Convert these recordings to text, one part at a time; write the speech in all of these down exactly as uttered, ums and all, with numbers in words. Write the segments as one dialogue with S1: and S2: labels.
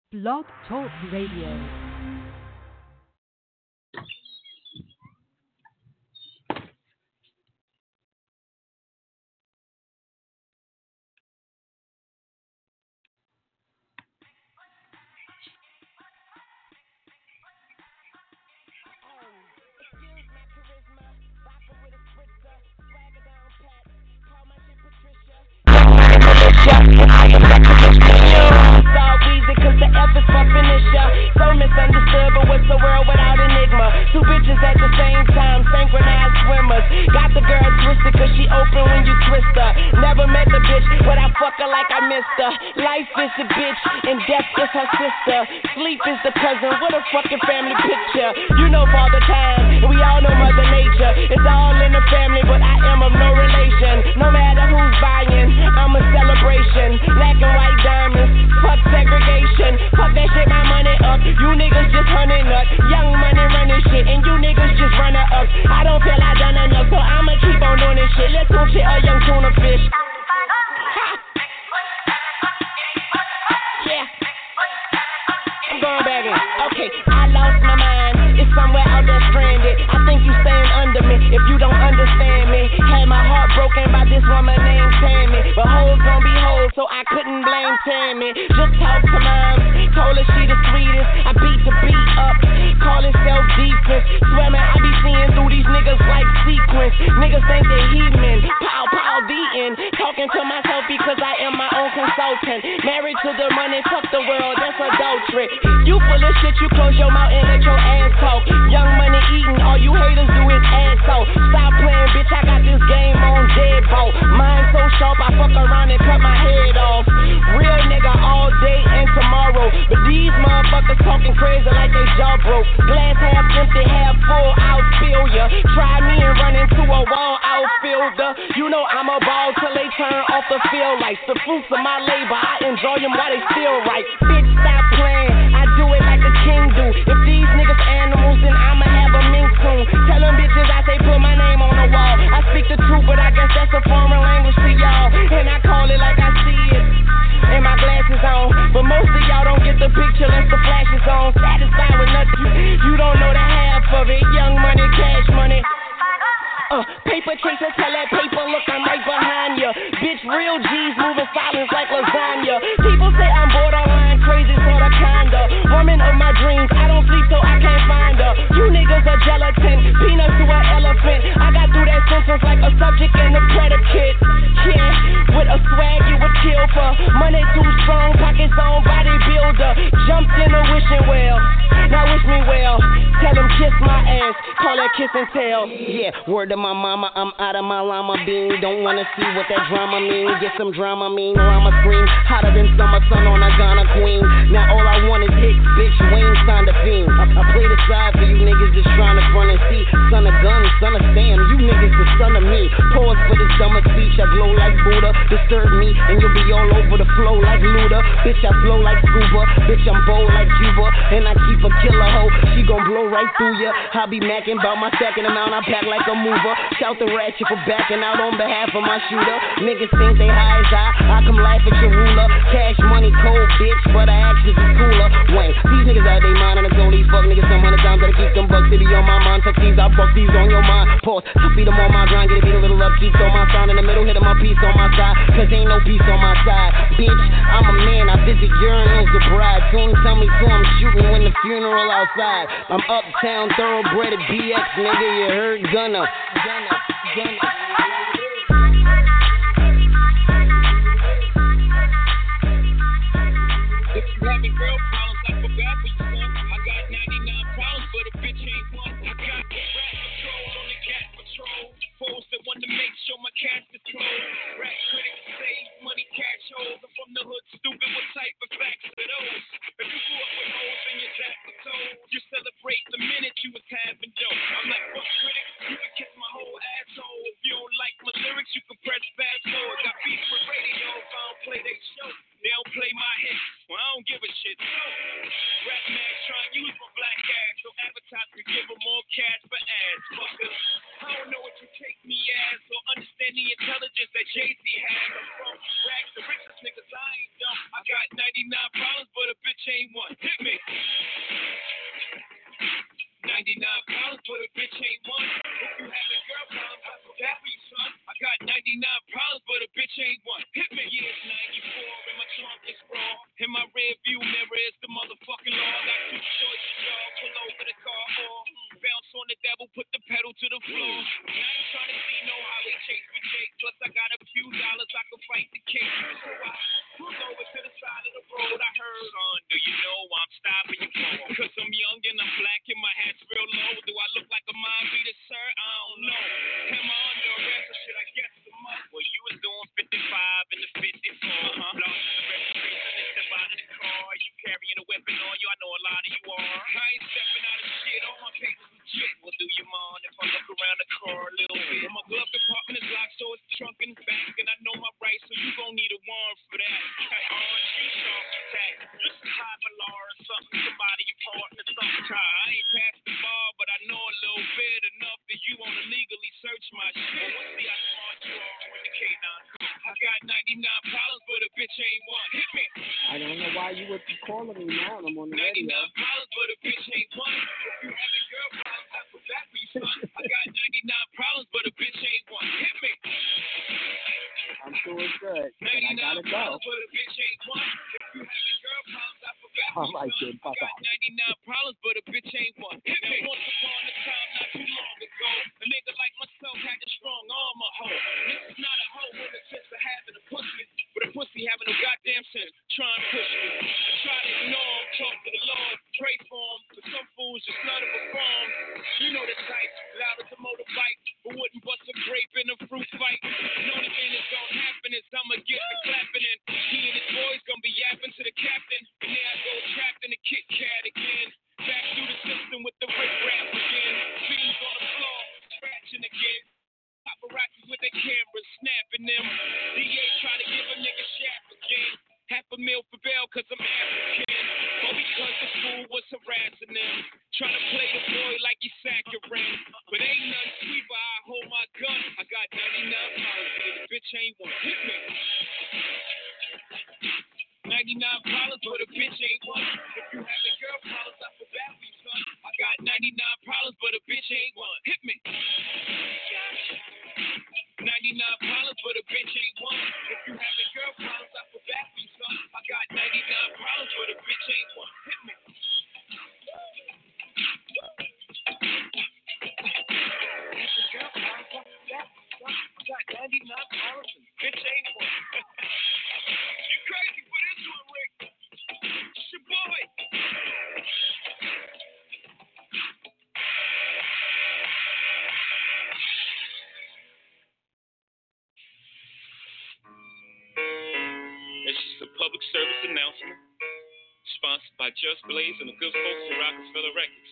S1: Blog Talk Radio.
S2: Word to my mama, I'm out of my llama bean. Don't wanna see what that drama mean. Get some drama mean, llama scream hotter than summer sun on a Ghana queen. Now all I want is hits, bitch. Wayne signed a fiend. I, I play the side for you niggas just trying to front and see. Son of gun, son of Sam, you niggas the son of me. Pause for this dumber speech. I glow like Buddha. Disturb me and you'll be all over the flow like Luda. Bitch, I flow like scuba. Bitch, I'm bold like Cuba. And I keep a killer hoe. She gon' blow right through ya. I be macking about my second amount. I pack like a mover. Shout the ratchet for backing out on behalf of my shooter. Niggas think they high as I, I come laugh at your ruler. Cash money cold, bitch, but I actions is cooler. Wayne, these niggas out they mind and I told these fuck niggas some hundred times that I keep them bucks city on my mind. Tuck these, I fuck these on your mind. Pause, I feed them on my grind, get a beat a little upkeep on my sound in the middle, hit my piece on my side. Cause ain't no peace on my side. Bitch, I'm a man, I visit urinals the bride. Soon tell me so I'm shooting when the funeral outside. I'm uptown, thoroughbred at B X, nigga, you heard Gunna. Gunna, Gunna. If you having real problems, I feel bad for you, son. I got ninety-nine problems, but a bitch ain't one. I got the rat patrol on the cat patrol. Foes that want to make sure my cash is closed. Rap critics save money, cash holes. I'm from the hood, stupid. What type of facts are those? If you grew up with holes in your jack or toe, you celebrate the minute you was having dope. I'm like, fuck critics, you can kiss my whole asshole. If you don't like my lyrics, you can press fast forward. Got beef with radio if I don't play their show. They don't play my hits, well, I don't give a shit. Rap Max trying to use my black ass so advertisers can give them more cash for ads, fuckers. I don't know what you take me as or understand the intelligence that Jay-Z has. I'm from rags, the richest niggas, I ain't dumb. I got ninety-nine problems, but a bitch ain't one.
S3: raw. In my rear view mirror is the motherfucking law. I got two choices, y'all. Pull over the car or bounce on the devil, put the pedal to the floor. And I ain't trying to see no highway chase for Jake. Plus I got a few dollars, I can fight the case. So I pull over to the side of the road. I heard, son, do you know I'm stopping you for? Cause I'm young and I'm black and my hat's real low. Do I look like a mind reader, sir? I don't know. Am I under arrest or should I guess the month? Well, you was doing fifty-five in the fifty-four. Uh-huh. Lost the registration and step out of the car. You carrying a weapon on you? I know a lot of you are. I ain't stepping out of shit. All my papers legit. Well, do you mind if I look around the car a little bit? Well, my glove compartment is locked, so it's trunk in the back, and I know my rights, so you gon' need a warrant for that. R and G sharp attack. Just a high law or something. Somebody important or something. I ain't passed the bar, but I know a little bit enough that you wanna legally search my shit. Let's see how smart you are with the K nine. I got ninety-nine problems, but a bitch ain't one. Hit me.
S4: I don't know why you would be calling me now. I'm on the radio.
S3: ninety-nine problems, but a bitch ain't one. If you having girl problems, I put that for you, son. I got ninety-nine problems, but a bitch ain't one. Hit me.
S4: I'm sure it's good, but I gotta go.
S3: Problems, but a bitch ain't one. If you having girl problems, I put that for
S4: All
S3: you,
S4: right,
S3: son.
S4: then, pop
S3: I got
S4: out.
S3: ninety-nine problems, but a bitch ain't one. Hit me. Once upon a time, not too long ago, a nigga like myself had a strong arm, a hoe. This is not a hoe in the sense of having a pussy, but a pussy having no goddamn sense. Try and push me. I try to ignore him, talk to the Lord, pray for him, but some fools just love to perform. You know the type, loud as a motorbike, but wouldn't bust a grape in a fruit fight. The only thing that's gonna happen is I'ma get the clapping, and he and his boys gonna be yapping to the captain, and there I go trapped in a Kit Kat again. Back through the system with the rip rap again. Beans on the floor, scratching again. Paparazzi with their cameras snapping them. D A try to give a nigga shaft again. Half a meal for bail cause I'm African. Or because the fool was harassing them. Trying to play the boy like he's saccharine. But ain't nothing sweet but I hold my gun. I got ninety-nine pounds, but the bitch ain't one. Hit me. ninety-nine problems, but a bitch ain't one. If you having girl problems, I feel bad for you, son. I got ninety-nine problems, but a bitch ain't one. Hit me. ninety-nine problems, but a bitch ain't one. If you having girl problems, I feel bad for you, son. I got ninety-nine problems, but a bitch ain't one. Hit me. Girl problems, I feel bad for you, son. I got ninety-nine problems, and bitch ain't one. You crazy for this one, Rick? It's your boy. It's just a public service announcement sponsored by Just Blaze and the good folks at Rockefeller Records.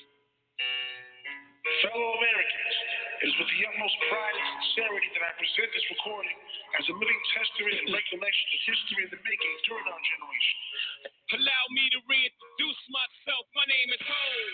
S5: Fellow Americans, it is with the utmost pride and sincerity that I present this recording as a living testament and recollection of history in the making during our generation.
S3: Allow me to reintroduce myself. My name is Ho.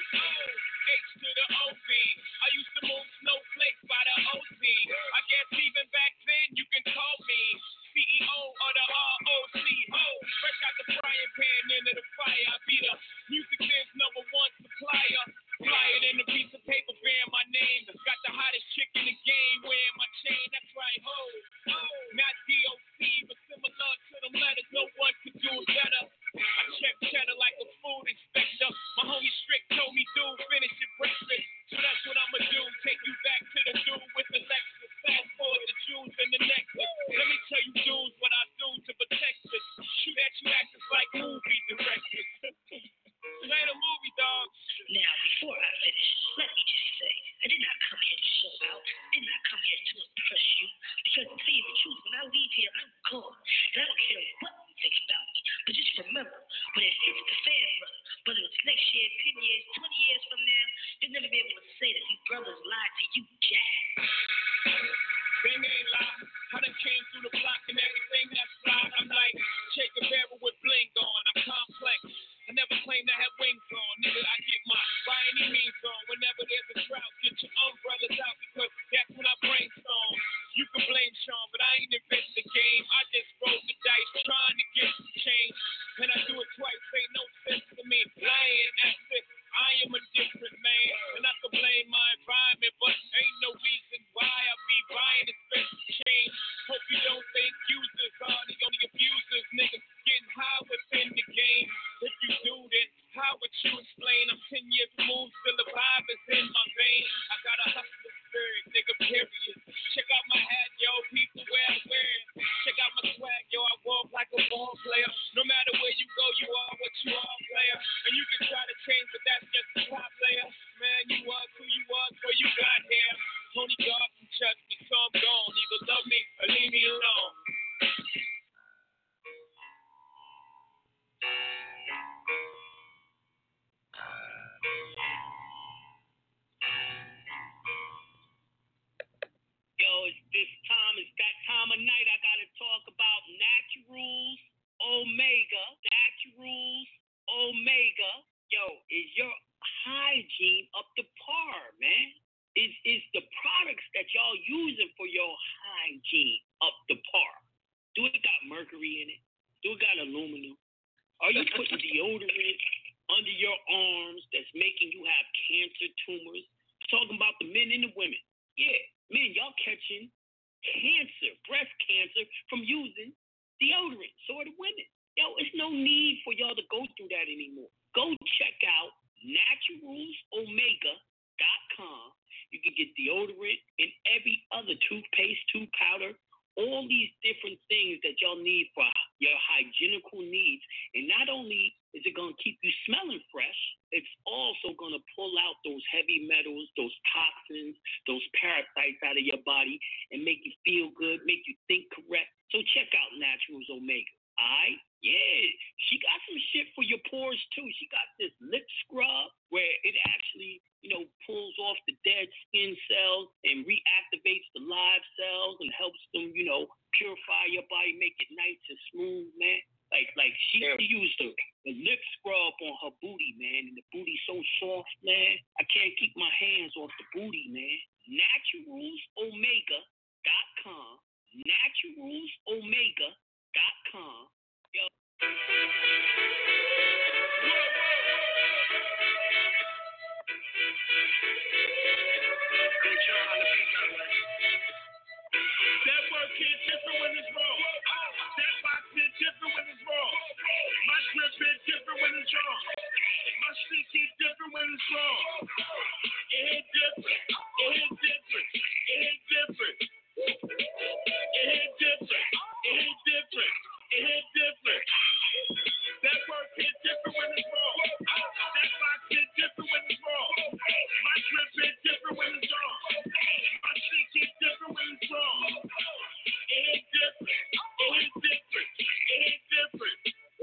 S3: H to the O V. I used to move snowflakes by the O C. I guess even back then you can call me C E O of the R O C. Ho. Fresh out the frying pan into the fire. I be the music biz number one supplier. Fly it in a piece of paper bearing my name. Got the hottest chick in the game wearing my chain. That's right, ho. Ho. Not D O C, but similar to them letters. No one could do it better. I check cheddar like a food inspector. My homie Strick told me, dude, finish your breakfast. So that's what I'ma do. Take you back to the dude with the Lexus. Fast forward the jewels and the necklace. Let me tell you dudes what I do to protect us. Shoot at you actors like movie directors. This ain't a movie, dog.
S6: Now, before I finish, let me just say, I did not come here to show out. I did not come here to impress you. Because to tell you the truth, when I leave here, I'm gone. And I don't care what you think about me. But just remember, when it hits the fan, brother, whether it's next year, ten years, twenty years from now, you'll never be able to say that these brothers lied to you, Jack.
S3: Thing ain't lie. I done came through the block and everything that's fly. I'm like Che Guevara with bling on. I'm complex. I never claimed I had wings on. Nigga, I get my by any means on. Whenever there's a drought, get your umbrellas out because that's when I brainstorm. You can blame Sean, but I ain't invented the game. I just rolled the dice trying to get some change. And I do it twice, ain't no sense to me. Lying at this, I am a different man. And I can blame
S7: yo, is your hygiene up to par, man? Is is the products that y'all using for your hygiene up to par? Do it got mercury in it? Do it got aluminum? Are you putting deodorant under your arms that's making you have cancer tumors? Talking about the men and the women. Yeah, men, y'all catching cancer, breast cancer from using deodorant. So are the women. Yo, it's no need for y'all to go through that anymore. Go check out naturals omega dot com. You can get deodorant and every other toothpaste, tooth powder, all these different things that y'all need for your hygienical needs. And not only is it going to keep you smelling fresh, it's also going to pull out those heavy metals, those toxins, those parasites out of your body and make you feel good, make you think correct. So check out Naturals Omega. All right? Yeah, she got some shit for your pores too. She got this lip scrub where it actually, you know, pulls off the dead skin cells and reactivates the live cells and helps them, you know, purify your body, make it nice and smooth, man. Like, like she, yeah. she used the, the lip scrub on her booty, man, and the booty's so soft, man. I can't keep my hands off the booty, man. Naturals Omega dot com. Naturals Omega dot com. Yo. Big John on the beat, by the way. That work hit different when it's wrong. That box hit different when it's wrong. My drip hit different when it's wrong. My stick hit different when it's wrong. It hit different. It hit different. It hit different. It hit different. It hit different. It hit different. That work hit different when it's wrong. That box hit different when it's wrong. My drip hit different when it's wrong. My stick hit different when it's wrong. It hit different. It hit different. It hit different.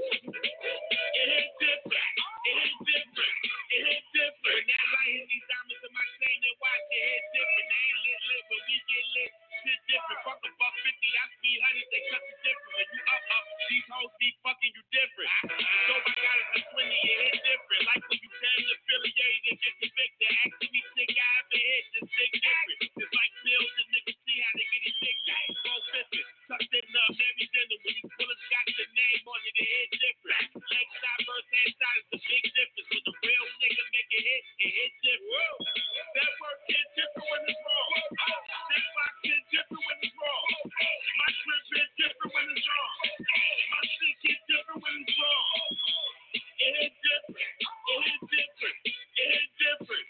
S7: It hit different. It hit different. It hit different. When that light hit these diamonds in my chain and watch it hit different. They ain't lit lit when we get lit. Shit different. Fuck a buck fifty. That's three hundred. They cut you different. When you up up, these hoes be fucking you different. So I got it to twenty. It hit different. Like when you damn affiliated and get convicted. Actually, sick I have to hit. This sick different. It's like pills and niggas see how they get addicted. Go fifty. Tucked in up every dinner. When you pull it, got the name on it. It hit different. Leg side versus head side is the big difference. When the real nigga make it hit, it hit different. That work hit different when it's wrong. That box hit different when it's wrong. My trip hit different when it's wrong. My shit hit different when it's wrong. It hit different. It hit different. It hit different.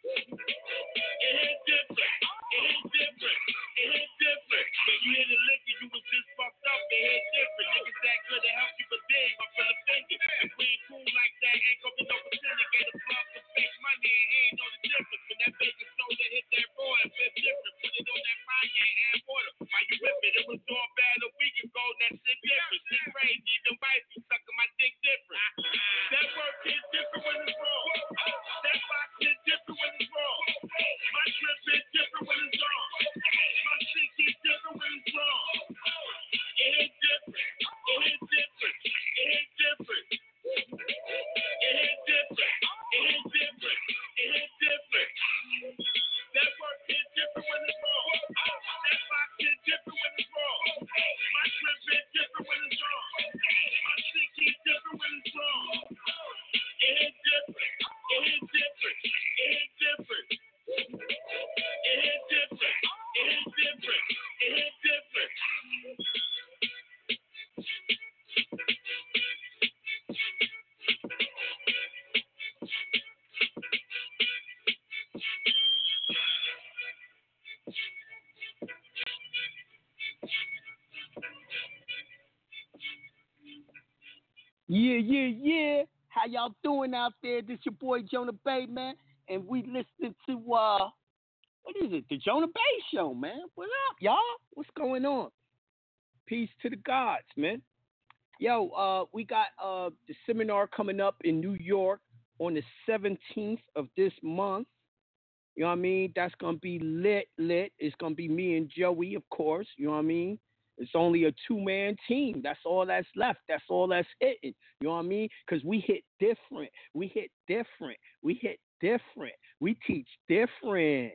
S7: It hit different. It hit different. It hit different. When you hit a lick and you was just fucked up, it hit different. Niggas that good to help you, but dig, I feel offended. If we ain't cool like that, ain't gonna be no pretending. Get a plug for fake money and he ain't know the difference. When that bacon soda hit that raw, it feel different. Put it on that fire and add water. While you whip it, it was all bad a week ago. That shit different. Shit crazy. The wife be sucking my dick different. That work hit different when it's wrong. That box hit different when it's wrong. My trip hit different when it's wrong. My shit hit different when it's wrong. It hit different. It hit different. It hit different. It hit different. It hit different. It hit different. That work hit different when it's wrong. That box hit different when it's wrong. My trip hit different when it's wrong. My shit hit different when it's wrong. It hit different. It hit different. It hit different. It hit different. It hit different. It hit different.
S2: Yeah, yeah, yeah. How y'all doing out there? This your boy Jonah Bay, man. And we listening to, uh, what is it? The Jonah Bay Show, man. What up, y'all? What's going on? Peace to the gods, man. Yo, uh, we got uh, the seminar coming up in New York on the seventeenth of this month. You know what I mean? That's going to be lit, lit. It's going to be me and Joey, of course. You know what I mean?
S8: It's only a two-man team. That's all that's left. That's all that's hitting. You know what I mean? Because we hit different. We hit different. We hit different. We teach different.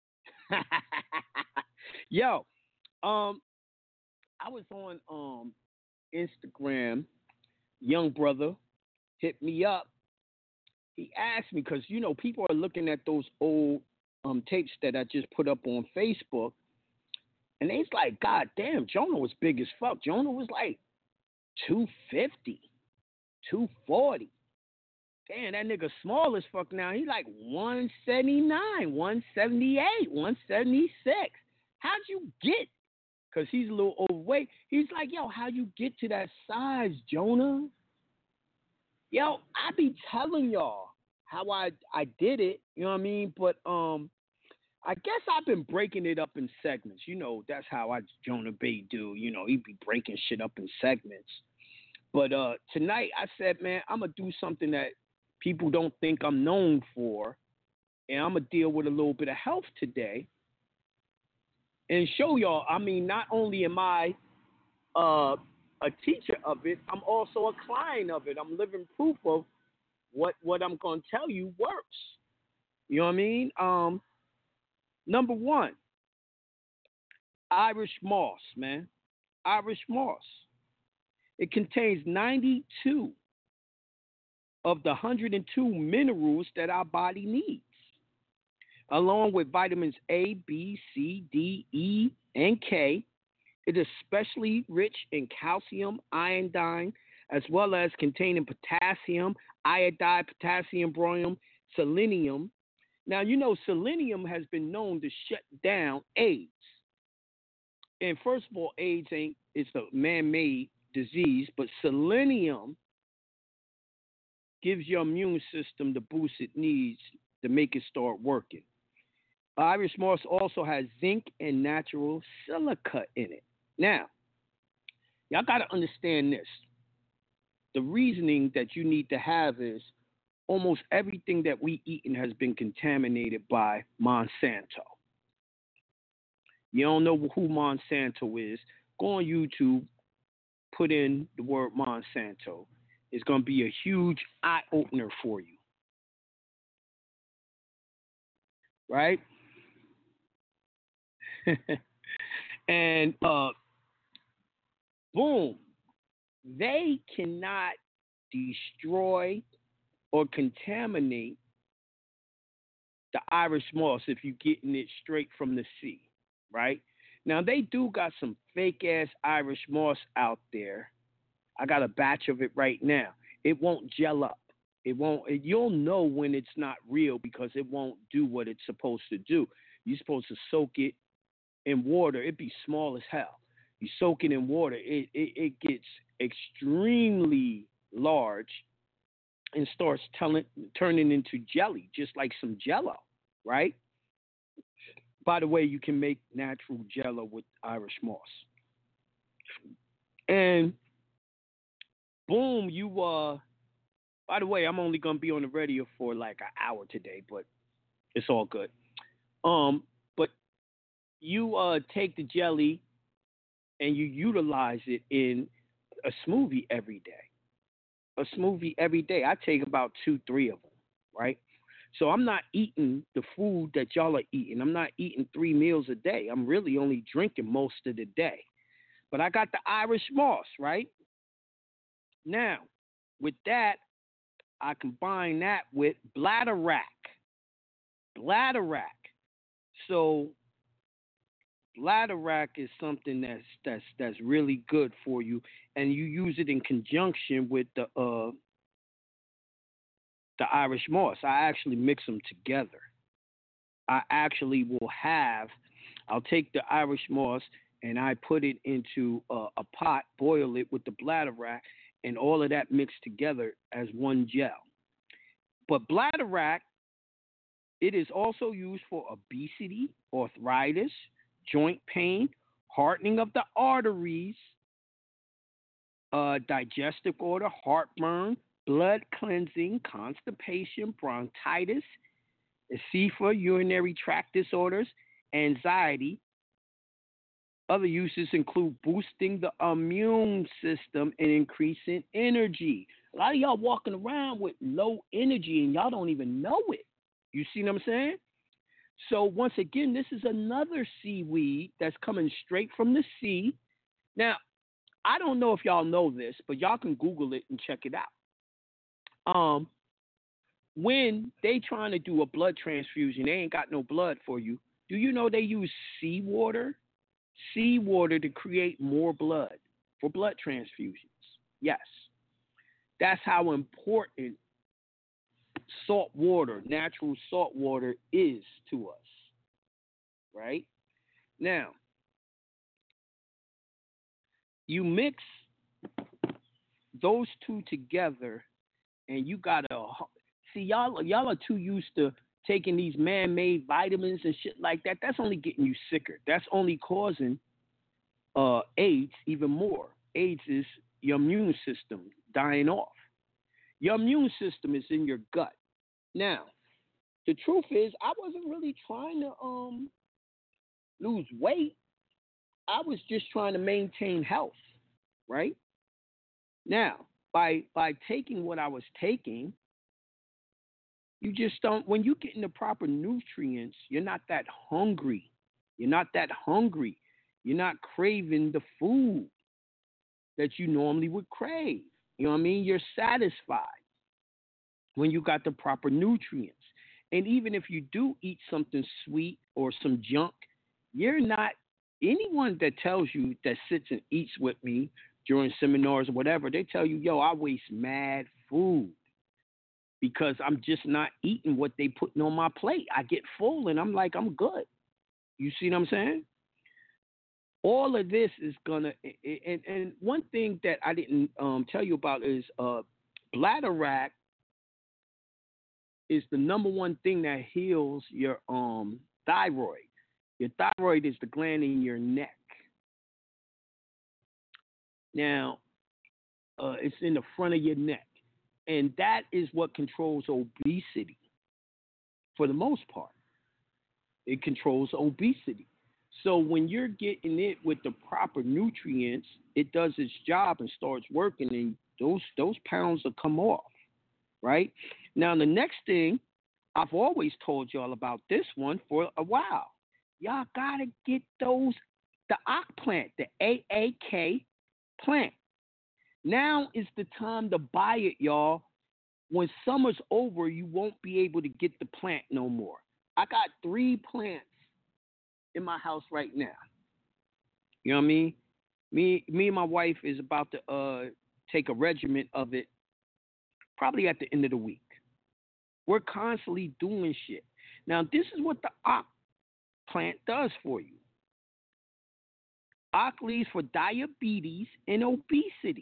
S8: Yo, um, I was on um Instagram. Young brother hit me up. He asked me because you know people are looking at those old um tapes that I just put up on Facebook. And they's like, God damn, Jonah was big as fuck. Jonah was like two fifty, two forty. Damn, that nigga small as fuck now. He like one seventy-nine, one seventy-eight, one seventy-six. How'd you get? Because he's a little overweight. He's like, yo, how you get to that size, Jonah? Yo, I be telling y'all how I, I did it. You know what I mean? But, um, I guess I've been breaking it up in segments. You know, that's how I Jonah Bey do. You know, he be breaking shit up in segments. But uh, tonight I said, man, I'm going to do something that people don't think I'm known for. And I'm going to deal with a little bit of health today. And show y'all, I mean, not only am I uh, a teacher of it, I'm also a client of it. I'm living proof of what, what I'm going to tell you works. You know what I mean? Um, Number one, Irish moss, man. Irish moss. It contains ninety-two of the one hundred two minerals that our body needs, along with vitamins A, B, C, D, E, and K. It is especially rich in calcium, iodine, as well as containing potassium, iodide, potassium, barium, selenium. Now, you know, selenium has been known to shut down AIDS. And first of all, AIDS ain't, it's a man-made disease, but selenium gives your immune system the boost it needs to make it start working. Irish moss also has zinc and natural silica in it. Now, y'all got to understand this. The reasoning that you need to have is almost everything that we eating has been contaminated by Monsanto. You don't know who Monsanto is? Go on YouTube, put in the word Monsanto. It's going to be a huge eye-opener for you. Right? and, uh, boom, they cannot destroy or contaminate the Irish moss if you're getting it straight from the sea, right? Now, they do got some fake-ass Irish moss out there. I got a batch of it right now. It won't gel up. It won't. You'll know when it's not real because it won't do what it's supposed to do. You're supposed to soak it in water. It'd be small as hell. You soak it in water. It, it, it gets extremely large and starts telling, turning into jelly, just like some Jell-O, right? By the way, you can make natural Jell-O with Irish moss. And boom, you, uh, by the way, I'm only going to be on the radio for like an hour today, but it's all good. Um, but you uh, take the jelly and you utilize it in a smoothie every day. A smoothie every day. I take about two, three of them, right? So I'm not eating the food that y'all are eating. I'm not eating three meals a day. I'm really only drinking most of the day. But I got the Irish moss, right? Now, with that, I combine that with Bladderwrack. Bladderwrack. So Bladderwrack is something that's that's that's really good for you, and you use it in conjunction with the uh, the Irish moss. I actually mix them together. I actually will have. I'll take the Irish moss and I put it into a, a pot, boil it with the Bladderwrack, and all of that mixed together as one gel. But Bladderwrack, it is also used for obesity, arthritis, joint pain, hardening of the arteries, uh, digestive order, heartburn, blood cleansing, constipation, bronchitis, C F A, urinary tract disorders, anxiety, Other uses include boosting the immune system and increasing energy. A lot of y'all walking around with low energy and y'all don't even know it. You see what I'm saying? So once again, this is another seaweed that's coming straight from the sea. Now, I don't know if y'all know this, but y'all can Google it and check it out. Um, when they trying to do a blood transfusion, they ain't got no blood for you. Do you know they use seawater? Seawater to create more blood for blood transfusions. Yes. That's how important salt water, natural salt water is to us. Right? Now, you mix those two together and you got to see y'all y'all are too used to taking these man-made vitamins and shit like that. That's only getting you sicker. That's only causing uh, AIDS even more. AIDS is your immune system dying off. Your immune system is in your gut. Now, the truth is, I wasn't really trying to um lose weight. I was just trying to maintain health, right? Now, by by taking what I was taking, you just don't, when you get in the proper nutrients, you're not that hungry. You're not that hungry. You're not craving the food that you normally would crave. You know what I mean? You're satisfied when you got the proper nutrients. And even if you do eat something sweet or some junk, you're not, anyone that tells you, that sits and eats with me during seminars or whatever, they tell you, yo, I waste mad food because I'm just not eating what they putting on my plate. I get full and I'm like, I'm good. You see what I'm saying? All of this is gonna, and, and one thing that I didn't um, tell you about is uh, bladderwrack is the number one thing that heals your um, thyroid. Your thyroid is the gland in your neck. Now, uh, it's in the front of your neck. And that is what controls obesity for the most part. It controls obesity. So when you're getting it with the proper nutrients, it does its job and starts working, and those those pounds will come off, right? Now, the next thing, I've always told y'all about this one for a while. Y'all got to get those, the A K plant, the A A K plant. Now is the time to buy it, y'all. When summer's over, you won't be able to get the plant no more. I got three plants in my house right now. You know what I mean? Me, me and my wife is about to uh, take a regiment of it probably at the end of the week. We're constantly doing shit. Now, this is what the A K plant does for you. A K leaves for diabetes and obesity.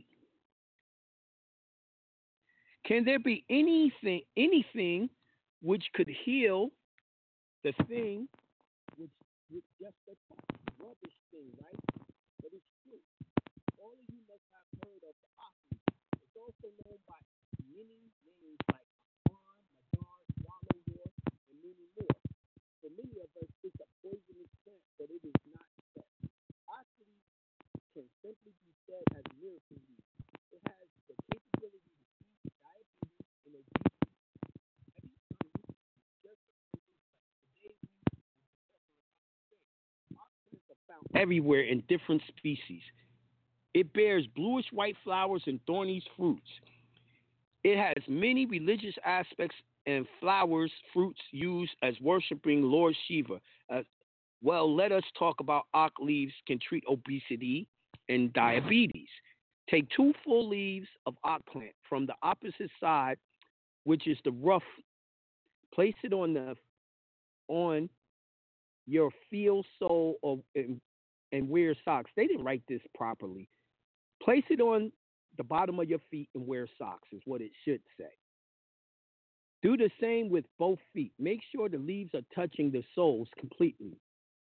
S8: Can there be anything, anything which could heal the thing, which, which just the rubbish thing, right? But it's true. All of you must have heard of the A K. It's also known by many names like Afan, Madar, Swallowwort, and many more. For many of us, it's a poisonous plant, but it is not such. A K can simply be said as miracle leaf. It has the capability to treat diabetes and obesity. Every time you just are found everywhere in different species. It bears bluish white flowers and thorny fruits. It has many religious aspects and flowers, fruits used as worshiping Lord Shiva. Uh, well, let us talk about A K leaves can treat obesity and diabetes. Take two full leaves of A K plant from the opposite side, which is the rough. Place it on the on your heel sole or and, and wear socks. They didn't write this properly. Place it on the bottom of your feet and wear socks is what it should say. Do the same with both feet. Make sure the leaves are touching the soles completely.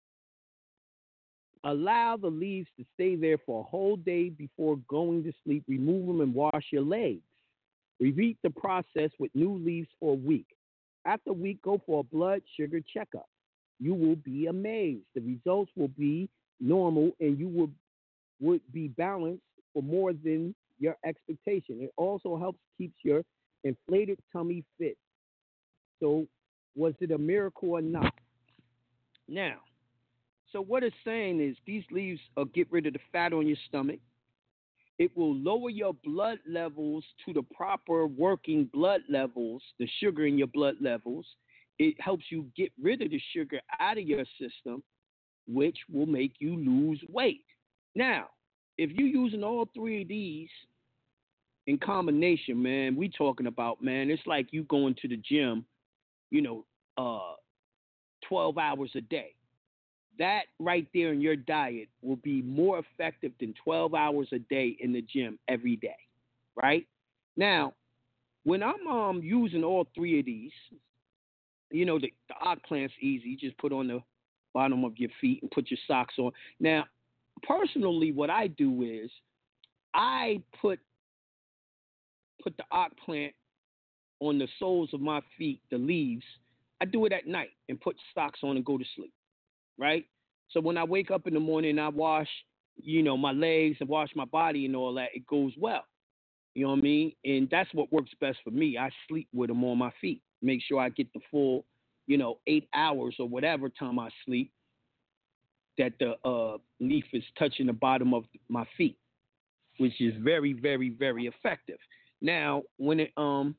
S8: Allow the leaves to stay there for a whole day before going to sleep. Remove them and wash your legs. Repeat the process with new leaves for a week. After a week, go for a blood sugar checkup. You will be amazed. The results will be normal, and you would would be balanced for more than your expectation. It also helps keeps your inflated tummy fit. So, was it a miracle or not? Now, so what it's saying is these leaves will get rid of the fat on your stomach. It will lower your blood levels to the proper working blood levels, the sugar in your blood levels. It helps you get rid of the sugar out of your system, which will make you lose weight. Now, if you're using all three of these in combination, man, we talking about, man, it's like you going to the gym, you know, uh, twelve hours a day. That right there in your diet will be more effective than twelve hours a day in the gym every day, right? Now, when I'm um, using all three of these, you know, the, the ox plant's easy. You just put on the bottom of your feet and put your socks on. Now, personally, what I do is I put put the ox plant on the soles of my feet, the leaves. I do it at night and put socks on and go to sleep, right? So when I wake up in the morning and I wash, you know, my legs and wash my body and all that, it goes well. You know what I mean? And that's what works best for me. I sleep with them on my feet. Make sure I get the full, you know, eight hours or whatever time I sleep, that the uh, leaf is touching the bottom of my feet, which is very, very, very effective. Now, when it um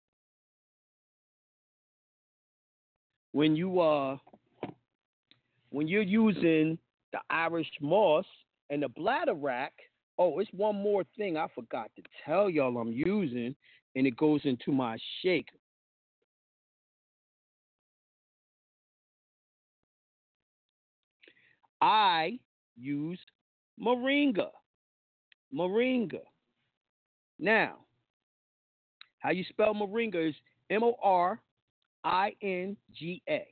S8: when you uh when you're using the Irish moss and the bladderwrack, oh, it's one more thing I forgot to tell y'all I'm using, and it goes into my shake. I use moringa. Moringa. Now, how you spell moringa is M O R I N G A.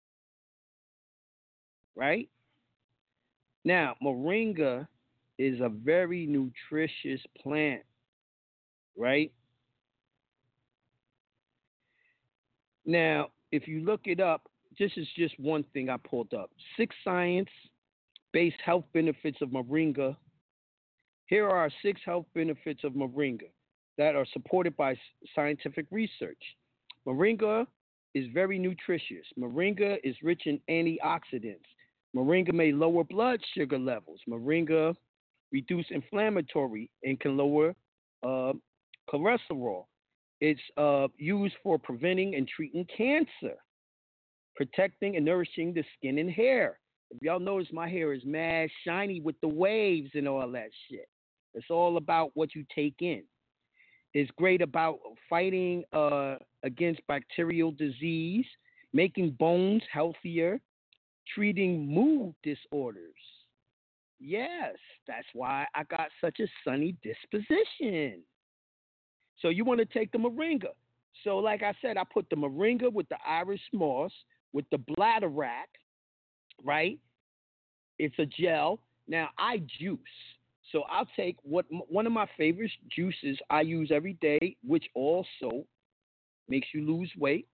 S8: Right? Now, moringa is a very nutritious plant, right? Now, if you look it up, this is just one thing I pulled up. Six science-based health benefits of moringa. Here are six health benefits of moringa that are supported by scientific research. Moringa is very nutritious. Moringa is rich in antioxidants. Moringa may lower blood sugar levels. Moringa reduce inflammatory and can lower uh, cholesterol. It's uh, used for preventing and treating cancer, protecting and nourishing the skin and hair. If y'all notice, my hair is mad shiny with the waves and all that shit. It's all about what you take in. It's great about fighting uh, against bacterial disease, making bones healthier, treating mood disorders. Yes, that's why I got such a sunny disposition. So you want to take the moringa. So like I said, I put the moringa with the Irish moss, with the bladderwrack, right? It's a gel. Now I juice. So I'll take what one of my favorite juices I use every day, which also makes you lose weight,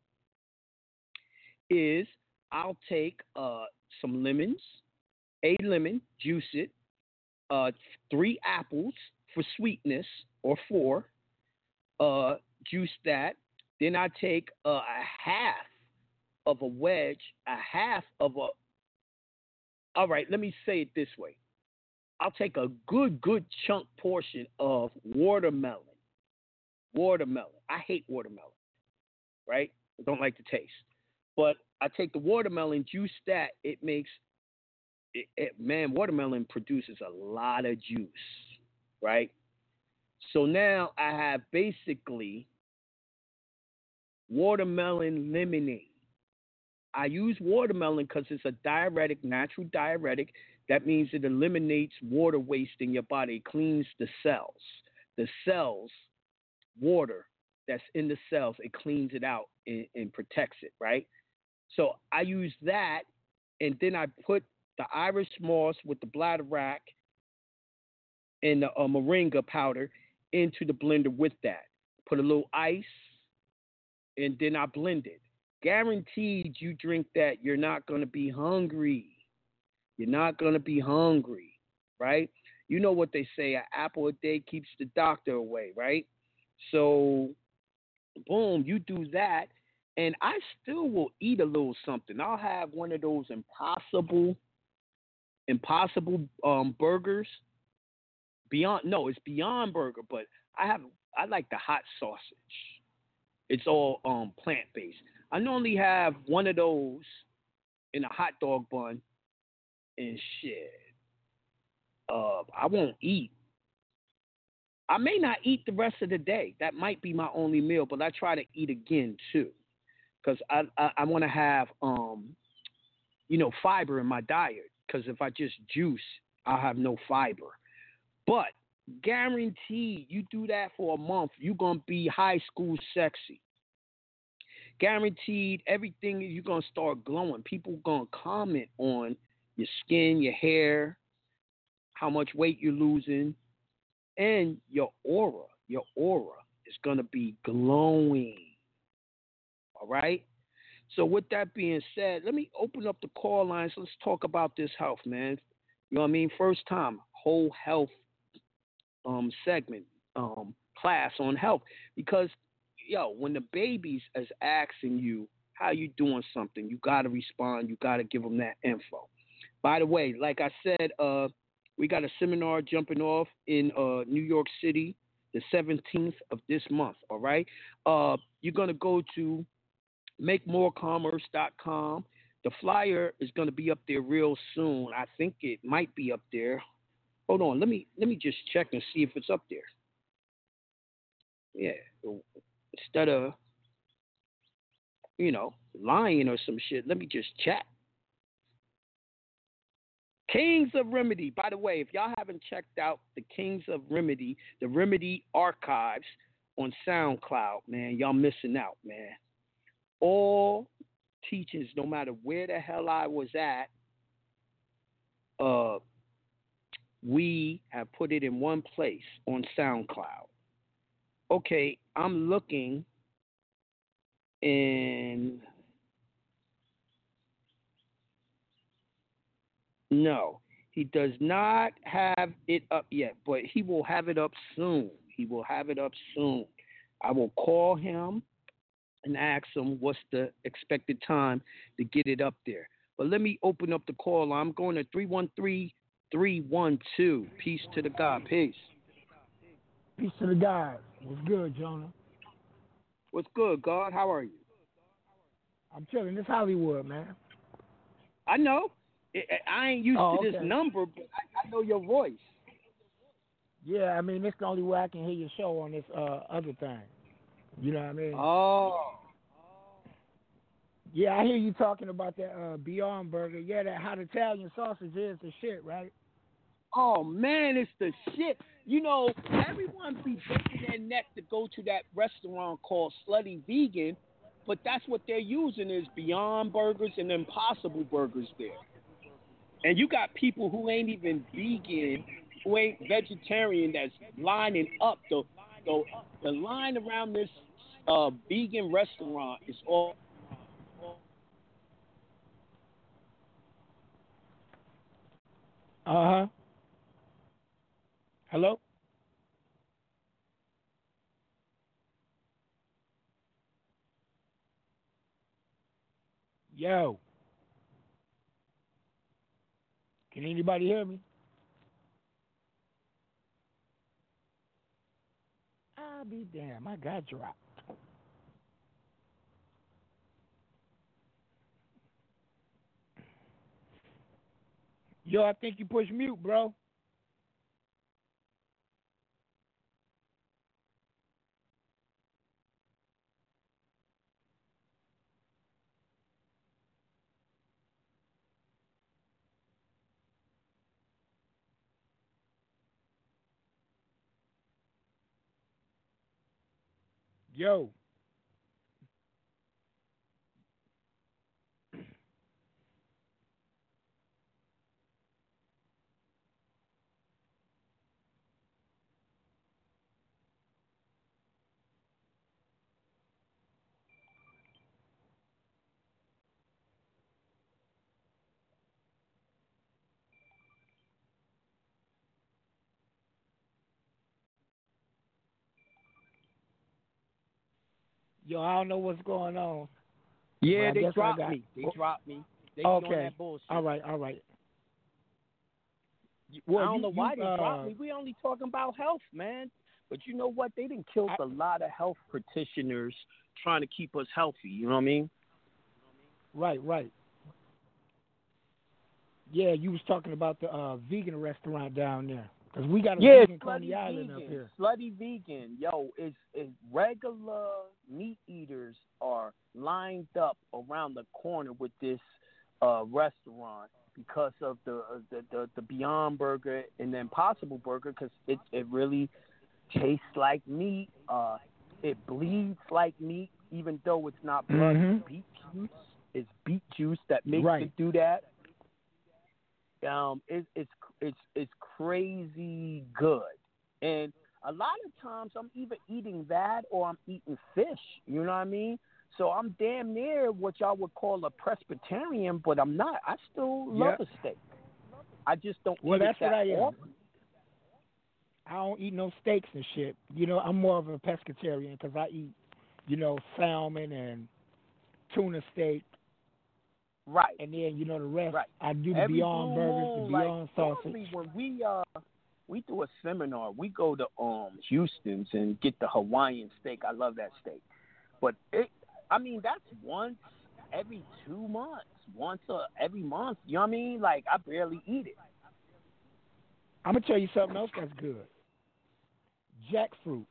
S8: is I'll take uh, some lemons, a lemon, juice it, uh, three apples for sweetness, or four, uh, juice that. Then I take uh, a half of a wedge, a half of a, all right, let me say it this way. I'll take a good, good chunk portion of watermelon. Watermelon. I hate watermelon, right? I don't like the taste. But I take the watermelon, juice that. It makes, it, it, man, watermelon produces a lot of juice, right? So now I have basically watermelon lemonade. I use watermelon because it's a diuretic, natural diuretic. That means it eliminates water waste in your body. It cleans the cells. The cells, water that's in the cells, it cleans it out and, and protects it, right? So I use that, and then I put the Irish moss with the bladderwrack and the uh, moringa powder into the blender with that. Put a little ice, and then I blend it. Guaranteed you drink that, you're not going to be hungry. You're not going to be hungry. right? You know what they say, an apple a day keeps the doctor away, right? So, boom, you do that, and I still will eat a little something. I'll have one of those impossible, impossible um, burgers. Beyond, no, it's Beyond Burger, but I have, I like the hot sausage. It's all um, plant based. I normally have one of those in a hot dog bun and shit. Uh, I won't eat. I may not eat the rest of the day. That might be my only meal, but I try to eat again too, because I I, I want to have um, you know, fiber in my diet. Because if I just juice, I'll have no fiber. But guaranteed, you do that for a month, you're gonna be high school sexy. Guaranteed, everything you're gonna start glowing. People gonna comment on your skin, your hair, how much weight you're losing, and your aura. Your aura is gonna be glowing. All right. So with that being said, let me open up the call lines. Let's talk about this health, man. You know what I mean? First time whole health um segment um class on health, because yo, when the babies is asking you how you doing something, you got to respond. You got to give them that info. By the way, like I said, uh, we got a seminar jumping off in uh, New York City the seventeenth of this month, all right? Uh, you're going to go to make more commerce dot com. The flyer is going to be up there real soon. I think it might be up there. Hold on. Let me let me just check and see if it's up there. Yeah. Instead of, you know, lying or some shit, let me just chat. Kings of Remedy. By the way, if y'all haven't checked out the Kings of Remedy, the Remedy archives on SoundCloud, man, y'all missing out, man. All teachings, no matter where the hell I was at, uh, we have put it in one place on SoundCloud. Okay, I'm looking and no, he does not have it up yet, but he will have it up soon. He will have it up soon. I will call him and ask him what's the expected time to get it up there. But let me open up the call. I'm going to three one three, three one two. Peace to the God. Peace.
S9: Peace to the God. What's good, Jonah?
S8: What's good, God? How are you?
S9: I'm chilling. This Hollywood, man.
S8: I know. I ain't used
S9: oh,
S8: to
S9: okay.
S8: this number, but I, I know your voice.
S9: Yeah, I mean, it's the only way I can hear your show on this uh, other thing. You know what I mean?
S8: Oh.
S9: Yeah, I hear you talking about that uh, Beyond Burger. Yeah, that hot Italian sausage is the shit, right?
S8: Oh, man, it's the shit. You know, everyone be breaking their neck to go to that restaurant called Slutty Vegan, but that's what they're using is Beyond Burgers and Impossible Burgers there. And you got people who ain't even vegan, who ain't vegetarian, that's lining up. The the, the line around this uh, vegan restaurant is all.
S9: Uh huh. Hello? Yo. Can anybody hear me? I'll be damn. I got dropped. Yo, I think you pushed mute, bro. Yo. Yo, I don't know what's going on.
S8: Yeah,
S9: I
S8: they
S9: guess I
S8: dropped
S9: got-
S8: me. They
S9: Oh.
S8: dropped me. They be on
S9: Okay.
S8: that bullshit.
S9: All right, all right.
S8: I
S9: Well,
S8: don't
S9: you-
S8: know why
S9: you,
S8: they
S9: uh,
S8: dropped me. We only talking about health, man. But you know what? They done killed
S9: I-
S8: a lot of health practitioners trying to keep us healthy. You know what I mean?
S9: Right, right. Yeah, you was talking about the uh, vegan restaurant down there. Because we got a
S8: Yeah,
S9: vegan
S8: slutty
S9: Coney Island
S8: vegan.
S9: up here.
S8: Slutty vegan. Yo, is is regular meat eaters are lined up around the corner with this uh, restaurant because of the, uh, the the the Beyond Burger and the Impossible Burger, because it it really tastes like meat. Uh, it bleeds like meat, even though it's not blood.
S9: Mhm.
S8: It's beet juice. It's beet juice that makes
S9: Right.
S8: it do that. Um, it, it's it's it's crazy good, and a lot of times I'm either eating that or I'm eating fish. You know what I mean? So I'm damn near what y'all would call a Presbyterian, but I'm not. I still love
S9: Yep.
S8: a steak. I just don't
S9: Well,
S8: eat
S9: that's
S8: it that
S9: what I am.
S8: often.
S9: I don't eat no steaks and shit. You know, I'm more of a pescatarian because I eat, you know, salmon and tuna steak,
S8: Right.
S9: and then you know the rest.
S8: Right.
S9: I do the
S8: Every
S9: Beyond
S8: blue
S9: burgers,
S8: moon,
S9: the
S8: like,
S9: Beyond
S8: normally
S9: sausage.
S8: when we uh we do a seminar, we go to um Houston's and get the Hawaiian steak. I love that steak, but it, I mean, that's once every two months, once uh, every month. You know what I mean? Like, I barely eat it.
S9: I'm gonna tell you something else that's good. Jackfruit.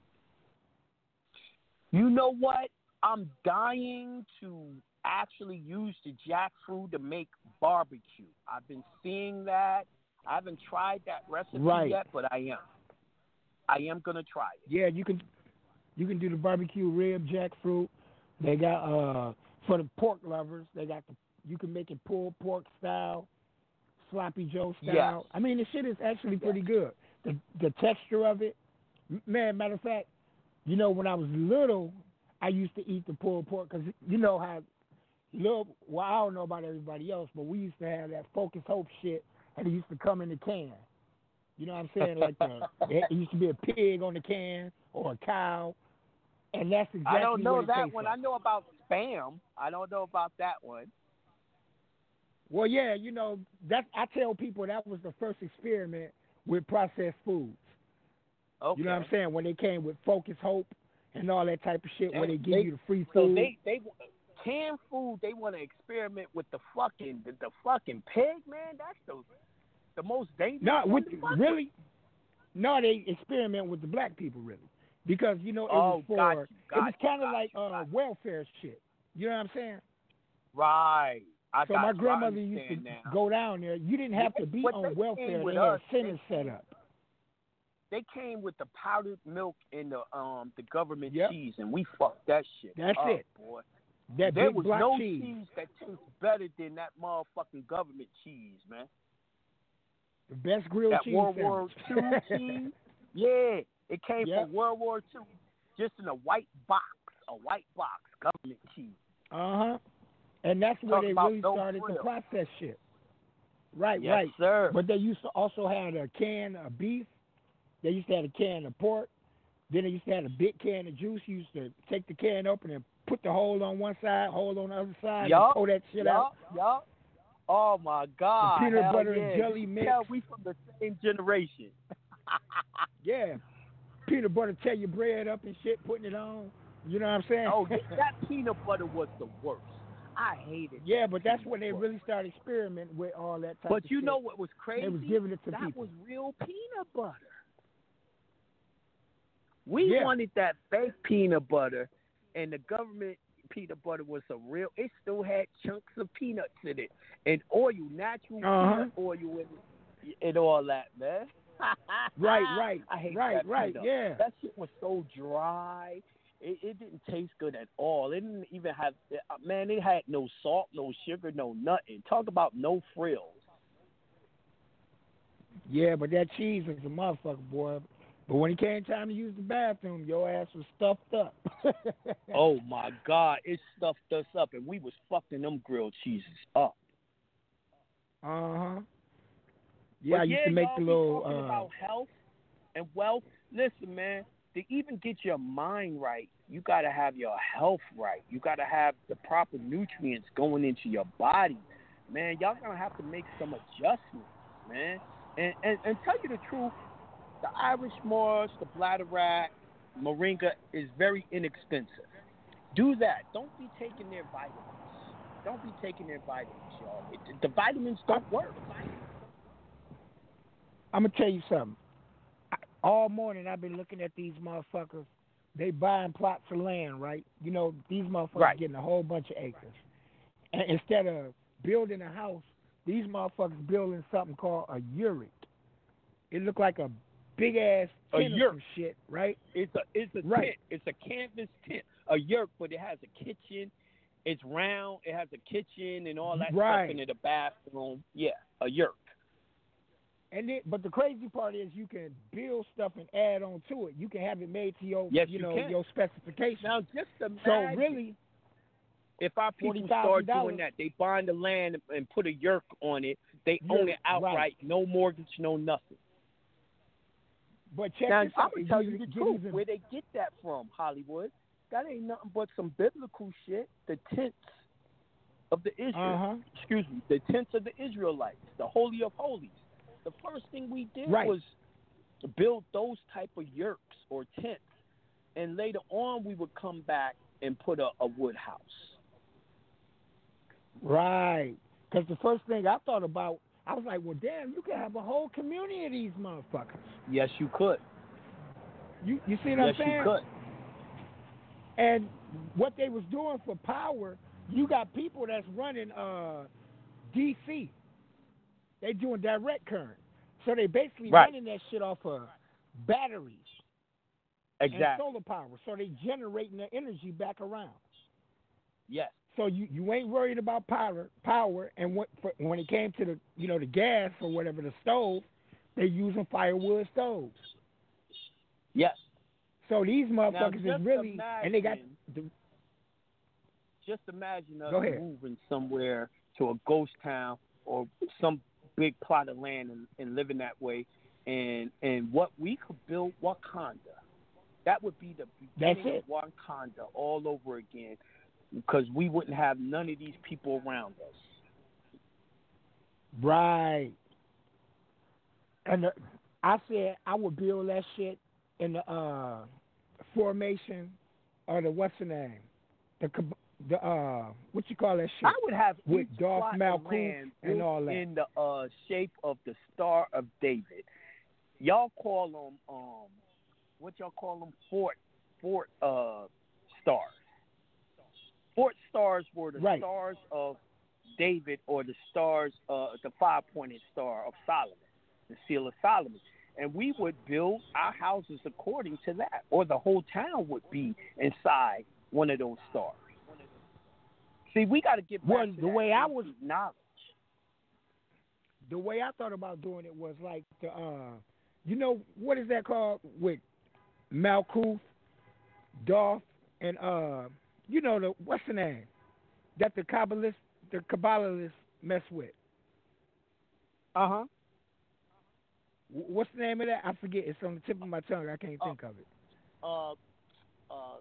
S8: You know what? I'm dying to actually use the jackfruit to make barbecue. I've been seeing that. I haven't tried that recipe
S9: Right.
S8: yet, but I am. I am gonna try it.
S9: Yeah, you can you can do the barbecue rib jackfruit. They got uh for the pork lovers. They got the you can make it pulled pork style, sloppy Joe style.
S8: Yes.
S9: I mean, the shit is actually pretty good. The the texture of it, m- man. Matter of fact, you know when I was little, I used to eat the pulled pork because you know how little. Well, I don't know about everybody else, but we used to have that Focus Hope shit, and it used to come in the can. You know what I'm saying? Like the, it used to be a pig on the can or a cow, and that's exactly
S8: I don't know
S9: what it
S8: that
S9: tastes
S8: one.
S9: like.
S8: I know about spam. I don't know about that one.
S9: Well, yeah, you know that I tell people that was the first experiment with processed foods.
S8: Okay.
S9: You know what I'm saying? When they came with Focus Hope and all that type of shit, where they give
S8: They-
S9: you the free
S8: So
S9: food.
S8: they they canned food. They want to experiment with the fucking the, the fucking pig, man. That's the the most dangerous.
S9: No,
S8: one
S9: with
S8: to fuck
S9: really, no, they experiment with the black people really, because you know it was
S8: Oh,
S9: for
S8: got you,
S9: it
S8: got
S9: was
S8: you,
S9: kind of
S8: got
S9: like
S8: you,
S9: uh,
S8: got you.
S9: welfare shit. You know what I'm saying?
S8: Right. I
S9: So
S8: got
S9: my
S8: you. I
S9: grandmother used to
S8: understand now.
S9: go down there. You didn't have to be
S8: But
S9: on
S8: they
S9: welfare.
S8: came with
S9: They had
S8: us.
S9: centers
S8: They
S9: set
S8: came-
S9: up.
S8: They came with the powdered milk and the um the government
S9: Yep.
S8: cheese, and we fucked that shit.
S9: That's
S8: up,
S9: it.
S8: boy.
S9: That
S8: There
S9: big
S8: was
S9: block
S8: no
S9: cheese,
S8: that tastes better than that motherfucking government cheese, man.
S9: the best grilled
S8: That
S9: cheese
S8: World War
S9: sandwich.
S8: Two cheese. Yeah, it came
S9: Yep.
S8: from World War Two, just in a white box, a white box, government cheese.
S9: Uh huh. And that's where
S8: Talk
S9: they
S8: about
S9: really
S8: no
S9: started to
S8: frills.
S9: process shit. Right,
S8: Yes,
S9: right.
S8: sir.
S9: But they used to also have a can of beef. They used to have a can of pork. Then they used to have a big can of juice. You used to take the can open and put the hole on one side, hole on the other side,
S8: Yup,
S9: and pour that shit out.
S8: yup, yup. Oh my God!
S9: The peanut
S8: hell
S9: butter
S8: yeah.
S9: and jelly
S8: You can
S9: mix.
S8: tell we from the same generation.
S9: Yeah. Peanut butter, tear your bread up and shit, putting it on. You know what I'm saying?
S8: Oh, that peanut butter was the worst. I hated.
S9: Yeah,
S8: that
S9: but that's
S8: peanut
S9: when they
S8: butter.
S9: really started experimenting with all that type
S8: But
S9: of
S8: you
S9: shit.
S8: know what was crazy?
S9: They was giving it to
S8: that
S9: people.
S8: was real peanut butter. We
S9: Yeah.
S8: wanted that fake peanut butter, and the government peanut butter was a real. It still had chunks of peanuts in it and oil, natural
S9: Uh-huh.
S8: peanut oil in it, and all that, man.
S9: Right, right,
S8: I hate
S9: right,
S8: that
S9: right,
S8: peanut.
S9: yeah.
S8: That shit was so dry. It, it didn't taste good at all. It didn't even have, uh, man, it had no salt, no sugar, no nothing. Talk about no frills.
S9: Yeah, but that cheese was a motherfucker, boy. But when it came time to use the bathroom, your ass was stuffed up.
S8: Oh, my God. It stuffed us up, and we was fucking them grilled cheeses up.
S9: Uh-huh. Yeah,
S8: But
S9: I used
S8: yeah,
S9: to make
S8: y'all,
S9: the
S8: we
S9: little...
S8: talking
S9: Uh,
S8: about health and wealth. Listen, man, to even get your mind right, you got to have your health right. You got to have the proper nutrients going into your body. Man, y'all going to have to make some adjustments, man. And, and, and tell you the truth, the Irish Moss, the Bladderwrack, Moringa is very inexpensive. Do that. Don't be taking their vitamins. Don't be taking their vitamins, y'all. It, the vitamins don't work.
S9: I'm going to tell you something. All morning I've been looking at these motherfuckers. They buying plots of land, right? You know, these motherfuckers
S8: right.
S9: getting a whole bunch of acres. And instead of building a house, these motherfuckers building something called a yurt. It looked like a big ass tent
S8: a
S9: or
S8: yurt.
S9: some shit, right?
S8: It's a it's a
S9: right.
S8: tent. It's a canvas tent, a yurt, but it has a kitchen. It's round. It has a kitchen and all that
S9: right.
S8: stuff in it. A bathroom. Yeah, a yurt.
S9: And then, but the crazy part is you can build stuff and add on to it. You can have it made to your,
S8: yes,
S9: you,
S8: you
S9: know,
S8: can.
S9: your specifications.
S8: Now, just imagine.
S9: So really,
S8: if our people start doing that, they buy the land and put a yurt on it. They
S9: yurt,
S8: own it outright,
S9: right.
S8: no mortgage, no nothing.
S9: But check
S8: now,
S9: this
S8: I'm
S9: out.
S8: gonna tell you the truth.
S9: Even...
S8: Where they get that from, Hollywood? That ain't nothing but some biblical shit. The tents of the Israel.
S9: Uh-huh.
S8: Excuse me. The tents of the Israelites. The Holy of Holies. The first thing we did
S9: right.
S8: was build those type of yurts or tents, and later on we would come back and put a, a wood house.
S9: Right. Because the first thing I thought about, I was like, well, damn, you could have a whole community of these motherfuckers.
S8: Yes, you could.
S9: You you see what
S8: yes,
S9: I'm saying?
S8: Yes, you could.
S9: And what they was doing for power, you got people that's running uh, D C. They doing direct current. So they basically
S8: right.
S9: running that shit off of batteries.
S8: Exactly.
S9: And solar power. So they generating the energy back around.
S8: Yes.
S9: So you, you ain't worried about power power and what, for, when it came to the you know the gas or whatever, the stove, they using firewood stoves.
S8: Yes.
S9: So these motherfuckers
S8: now,
S9: is really
S8: imagine,
S9: and they got the,
S8: just imagine us
S9: moving
S8: somewhere to a ghost town or some big plot of land and, and living that way, and and what we could build Wakanda. That would be the beginning
S9: That's it.
S8: of Wakanda all over again, because we wouldn't have none of these people around us.
S9: Right. And the, I said I would build that shit in the uh, formation or the what's the name, the the uh what you call that shit?
S8: I would have
S9: with
S8: each
S9: Darth
S8: plot of
S9: Malkuth
S8: land
S9: and all that
S8: in the uh, shape of the Star of David. Y'all call them um, what y'all call them? Fort Fort uh stars. Fort stars were the
S9: right.
S8: stars of David, or the stars, uh, the five-pointed star of Solomon, the seal of Solomon. And we would build our houses according to that, or the whole town would be inside one of those stars. See, we got to get back
S9: well,
S8: to
S9: the
S8: that
S9: way I was
S8: knowledge.
S9: The way I thought about doing it was like the, uh, you know, what is that called with Malkuth, Darth, and uh, you know the what's the name that the Kabbalists, the Kabbalists mess with.
S8: Uh huh.
S9: What's the name of that? I forget. It's on the tip of my tongue. I can't
S8: uh,
S9: think of it.
S8: Uh, uh.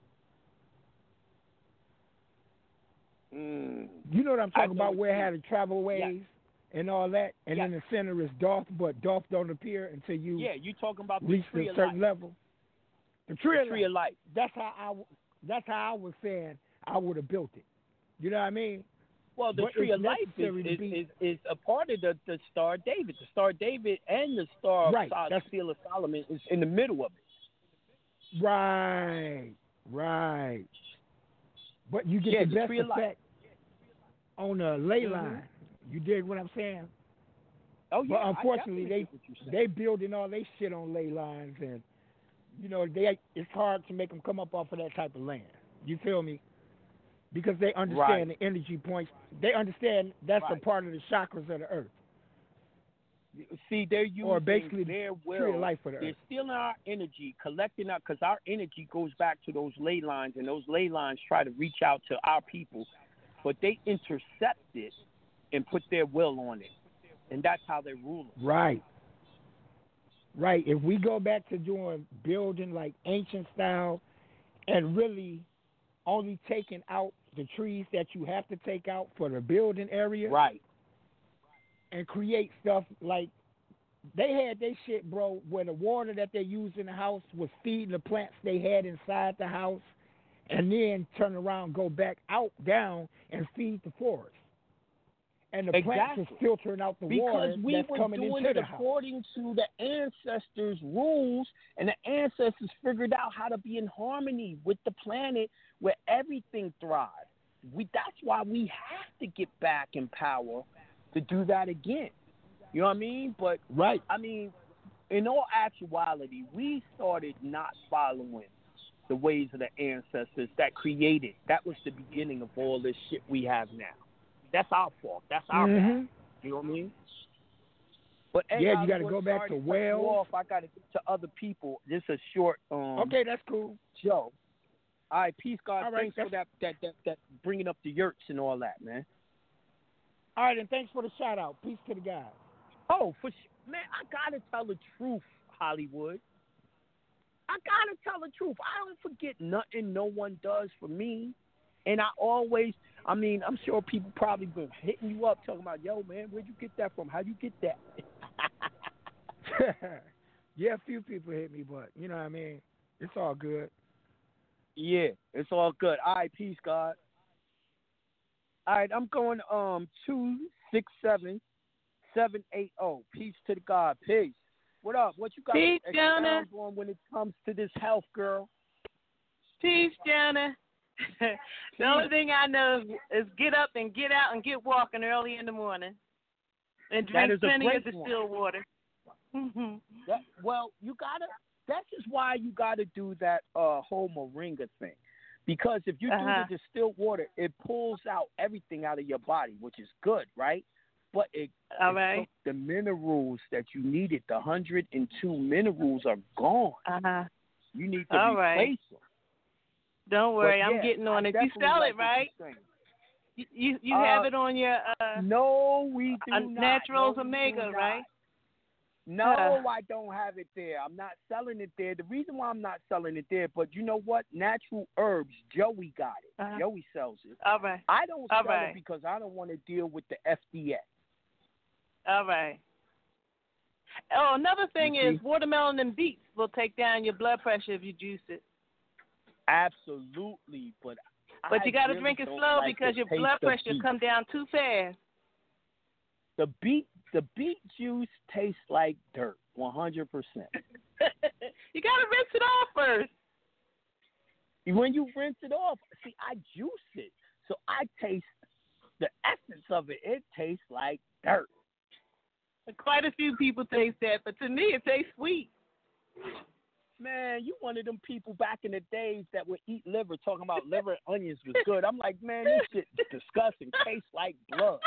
S8: Mm.
S9: You know what I'm talking
S8: know
S9: about, where it had the travel ways
S8: yeah.
S9: and all that, and
S8: yeah.
S9: in the center is Darth, but Darth don't appear until you
S8: yeah, you talking about the
S9: reach
S8: tree
S9: a
S8: of
S9: certain
S8: life.
S9: level. The tree,
S8: the
S9: of,
S8: tree
S9: life.
S8: of life.
S9: That's how I. That's how I was saying I would have built it. You know what I mean?
S8: Well, the
S9: but
S8: tree of life is, is,
S9: be,
S8: is, is a part of the, the Star of David. The Star of David and the Star
S9: right,
S8: of the Seal of Solomon is in the middle of it.
S9: Right, right. But you get
S8: yeah,
S9: the,
S8: the
S9: best
S8: tree of
S9: effect
S8: life.
S9: on a ley
S8: mm-hmm.
S9: line. You dig what I'm saying?
S8: Oh yeah.
S9: But unfortunately, they
S8: they
S9: they building all they shit on ley lines, and you know they it's hard to make them come up off of that type of land. You feel me? Because they understand
S8: right.
S9: the energy points. They understand that's
S8: right.
S9: a part of the chakras of the earth.
S8: See, they're using
S9: or basically
S8: their will.
S9: Tree of life for the
S8: they're
S9: earth.
S8: stealing our energy, collecting our, because our energy goes back to those ley lines, and those ley lines try to reach out to our people, but they intercept it and put their will on it, and that's how they rule it.
S9: Right. right? If we go back to doing building like ancient style and really only taking out the trees that you have to take out for the building area,
S8: right,
S9: and create stuff like they had their shit, bro, where the water that they used in the house was feeding the plants they had inside the house, and then turn around, go back out, down, and feed the forest. And the
S8: exactly.
S9: plants is filtering out the
S8: because
S9: water
S8: we
S9: that's
S8: were
S9: coming
S8: doing
S9: into
S8: it
S9: the house.
S8: according to the ancestors' rules, and the ancestors figured out how to be in harmony with the planet where everything thrives. We that's why we have to get back in power to do that again. You know what I mean? But
S9: right.
S8: I mean, in all actuality, we started not following the ways of the ancestors that created. That was the beginning of all this shit we have now. That's our fault. That's our
S9: mm-hmm.
S8: bad. You know what I mean? But hey,
S9: yeah, you got to
S8: Hollywood,
S9: go back
S8: sorry
S9: to
S8: cut you
S9: wells.
S8: off. I got to get to other people. This is a short. Um,
S9: okay, that's cool.
S8: Show. All right, peace, God.
S9: All right,
S8: thanks for that, that, that, that, bringing up the yurts and all that, man.
S9: All right, and thanks for the shout out. Peace to the guys.
S8: Oh, for sh- man, I gotta tell the truth, Hollywood. I gotta tell the truth. I don't forget nothing no one does for me. And I always, I mean, I'm sure people probably been hitting you up talking about, yo, man, where'd you get that from? How'd you get that?
S9: yeah, a few people hit me, but you know what I mean? It's all good.
S8: Yeah, it's all good. All right, peace, God. All right, I'm going um two six seven seven eight zero. Peace to the God. Peace. What up? What you got
S10: Peace,
S8: to
S10: Jonah.
S8: expound on when it comes to this health, girl?
S10: Peace, Jonah. The only thing I know is get up and get out and get walking early in the morning, and drink plenty of distilled water.
S8: that, well, you gotta. That's just why you gotta do that uh, whole moringa thing, because if you
S10: uh-huh.
S8: do the distilled water, it pulls out everything out of your body, which is good, right? But it,
S10: All
S8: it
S10: right.
S8: took the minerals that you needed. The hundred and two minerals are gone.
S10: Uh huh.
S8: You need to
S10: All
S8: replace
S10: right.
S8: them.
S10: Don't worry,
S8: But
S10: I'm
S8: yeah,
S10: getting on
S8: I
S10: it. You spell
S8: like
S10: it right. You you, you
S8: uh,
S10: have it on your uh,
S8: no, we do
S10: uh,
S8: not.
S10: Naturals
S8: no,
S10: Omega, right?
S8: No,
S10: uh,
S8: I don't have it there. I'm not selling it there. The reason why I'm not selling it there, but you know what? Natural Herbs, Joey got it.
S10: Uh-huh.
S8: Joey sells it.
S10: All right.
S8: I don't
S10: All
S8: sell
S10: right.
S8: it because I don't want to deal with the F D A.
S10: All right. Oh, another thing
S8: You
S10: is
S8: see?
S10: watermelon and beets will take down your blood pressure if you juice it.
S8: Absolutely, but
S10: But
S8: I
S10: you got to
S8: really
S10: drink it
S8: don't
S10: slow
S8: like
S10: because
S8: the
S10: your
S8: taste
S10: blood
S8: of
S10: pressure
S8: beet.
S10: come down too fast.
S8: The beet, the beet juice tastes like dirt, one hundred percent.
S10: You got to rinse it off first.
S8: When you rinse it off, see, I juice it, so I taste the essence of it. It tastes like dirt.
S10: Quite a few people taste that, but to me, it tastes sweet.
S8: Man, you one of them people back in the days that would eat liver, talking about liver and onions was good. I'm like, man, this shit is disgusting. Tastes like blood.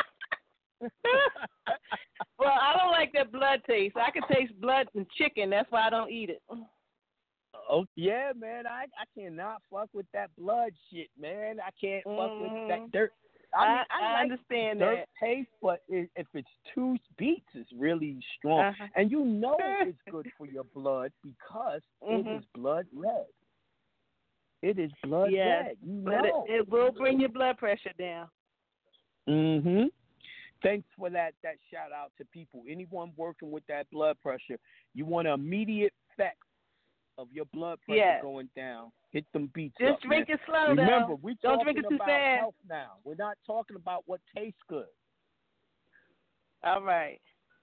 S10: Well, I don't like that blood taste. I can taste blood and chicken. That's why I don't eat it.
S8: Oh yeah, man. I I cannot fuck with that blood shit, man. I can't fuck
S10: mm-hmm.
S8: with that dirt. I mean, I,
S10: I, I
S8: like
S10: understand
S8: dirt
S10: that.
S8: taste, but it, if it's two beets, it's really strong,
S10: Uh-huh.
S8: and you know it's good for your blood because
S10: mm-hmm.
S8: it is blood red. It is blood
S10: yes,
S8: red. You
S10: but
S8: know.
S10: it, it will bring your blood pressure down.
S8: Mhm. Thanks for that. That shout out to people. Anyone working with that blood pressure, you want an immediate effect of your blood pressure
S10: yes.
S8: going down. Hit them beats
S10: Just
S8: up,
S10: drink
S8: man.
S10: it slow,
S8: Remember,
S10: though.
S8: we're
S10: Don't
S8: talking
S10: drink it too
S8: about
S10: fast.
S8: health now. We're not talking about what tastes good.
S10: All right.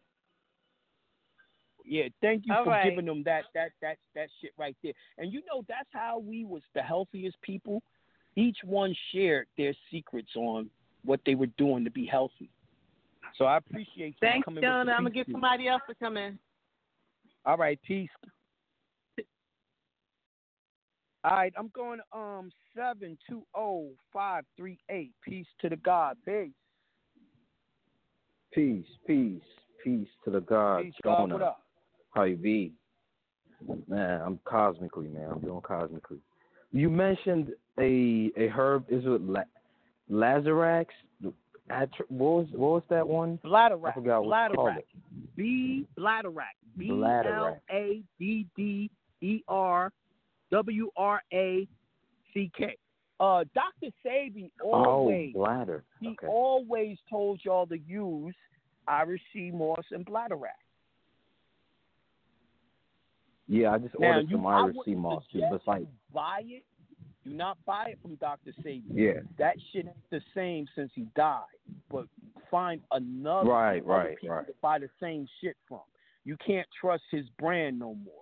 S8: Yeah, thank you
S10: All
S8: for
S10: right.
S8: giving them that that that that shit right there. And you know that's how we was the healthiest people. Each one shared their secrets on what they were doing to be healthy. So I appreciate you
S10: Thanks,
S8: coming.
S10: John.
S8: with the
S10: I'm gonna
S8: peace
S10: get
S8: juice.
S10: somebody else to come in.
S8: All right, peace. All right, I'm going um seven two zero five three eight. Peace to the God. Peace.
S11: Peace, peace, peace to the God.
S8: Peace, God.
S11: Jonah.
S8: What up?
S11: How you be? Man, I'm cosmically, man. I'm doing cosmically. You mentioned a a herb. Is it La- Lazarax? Atri- what was what was that one?
S8: Bladderwrack.
S11: I forgot what you called
S8: Bladderwrack.
S11: it.
S8: B Bladderwrack. B
S11: Bladderwrack.
S8: L A D D E R W R A C K. Uh, Doctor Sabi always,
S11: oh, bladder.
S8: he
S11: Okay.
S8: always told y'all to use Irish Sea Moss and Bladderwrack.
S11: Yeah, I just
S8: Now,
S11: ordered
S8: you,
S11: some
S8: I
S11: Irish sea
S8: wouldn't
S11: moss too,
S8: suggest
S11: but it's like,
S8: you buy it. Do not buy it from Doctor Sabi.
S11: yeah.
S8: That shit ain't the same since he died. But find another
S11: Right,
S8: other
S11: right,
S8: people
S11: right.
S8: to buy the same shit from. You can't trust his brand no more.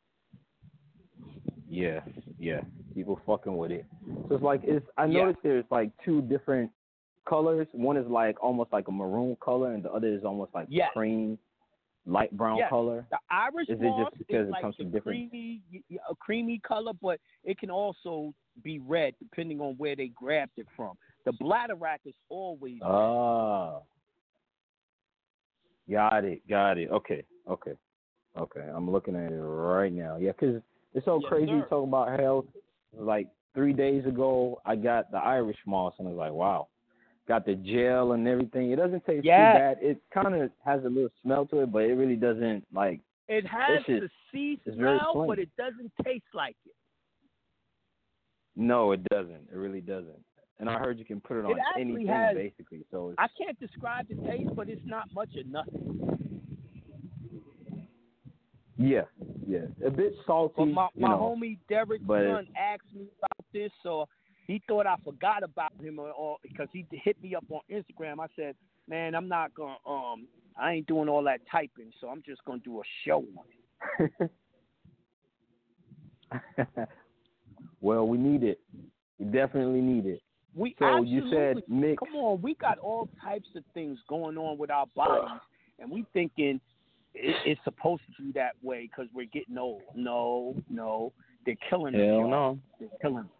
S11: Yeah, yeah. People fucking with it. So it's like it's. I
S8: Yeah.
S11: noticed there's like two different colors. One is like almost like a maroon color, and the other is almost like
S8: Yes.
S11: cream, light brown
S8: Yes.
S11: color.
S8: The Irish
S11: Is it
S8: moss
S11: just because
S8: is
S11: it
S8: like
S11: comes
S8: the
S11: from different?
S8: creamy, a creamy color, but it can also be red depending on where they grabbed it from. The Bladderwrack is always red.
S11: Ah. Got it. Got it. Okay. Okay. Okay. I'm looking at it right now. Yeah, because it's so
S8: Yes,
S11: crazy
S8: sir.
S11: talking about health. Like three days ago, I got the Irish moss, and I was like, wow. Got the gel and everything. It doesn't taste
S8: Yes.
S11: too bad. It kind of has a little smell to it, but it really doesn't, like,
S8: It has
S11: That shit
S8: the sea
S11: is very
S8: smell,
S11: plain.
S8: but it doesn't taste like it.
S11: no, it doesn't. It really doesn't. And I heard you can put it on
S8: It actually
S11: anything,
S8: has-
S11: basically. So it's,
S8: I can't describe the taste, but it's not much of nothing.
S11: yeah, yeah. A bit salty,
S8: But my,
S11: you
S8: my
S11: know.
S8: homie Derek's
S11: but it-
S8: son asked me about this, so he thought I forgot about him or, or because he hit me up on Instagram. I said, man, I'm not gonna um I ain't doing all that typing, so I'm just gonna do a show on it.
S11: Well, we need it. We definitely need it.
S8: We
S11: So you said
S8: absolutely-
S11: mix.
S8: Come on, we got all types of things going on with our bodies, and we thinking it, it's supposed to be that way because we're getting old. No, no, they're killing us.
S11: Hell
S8: y'all.
S11: no.
S8: They're killing us.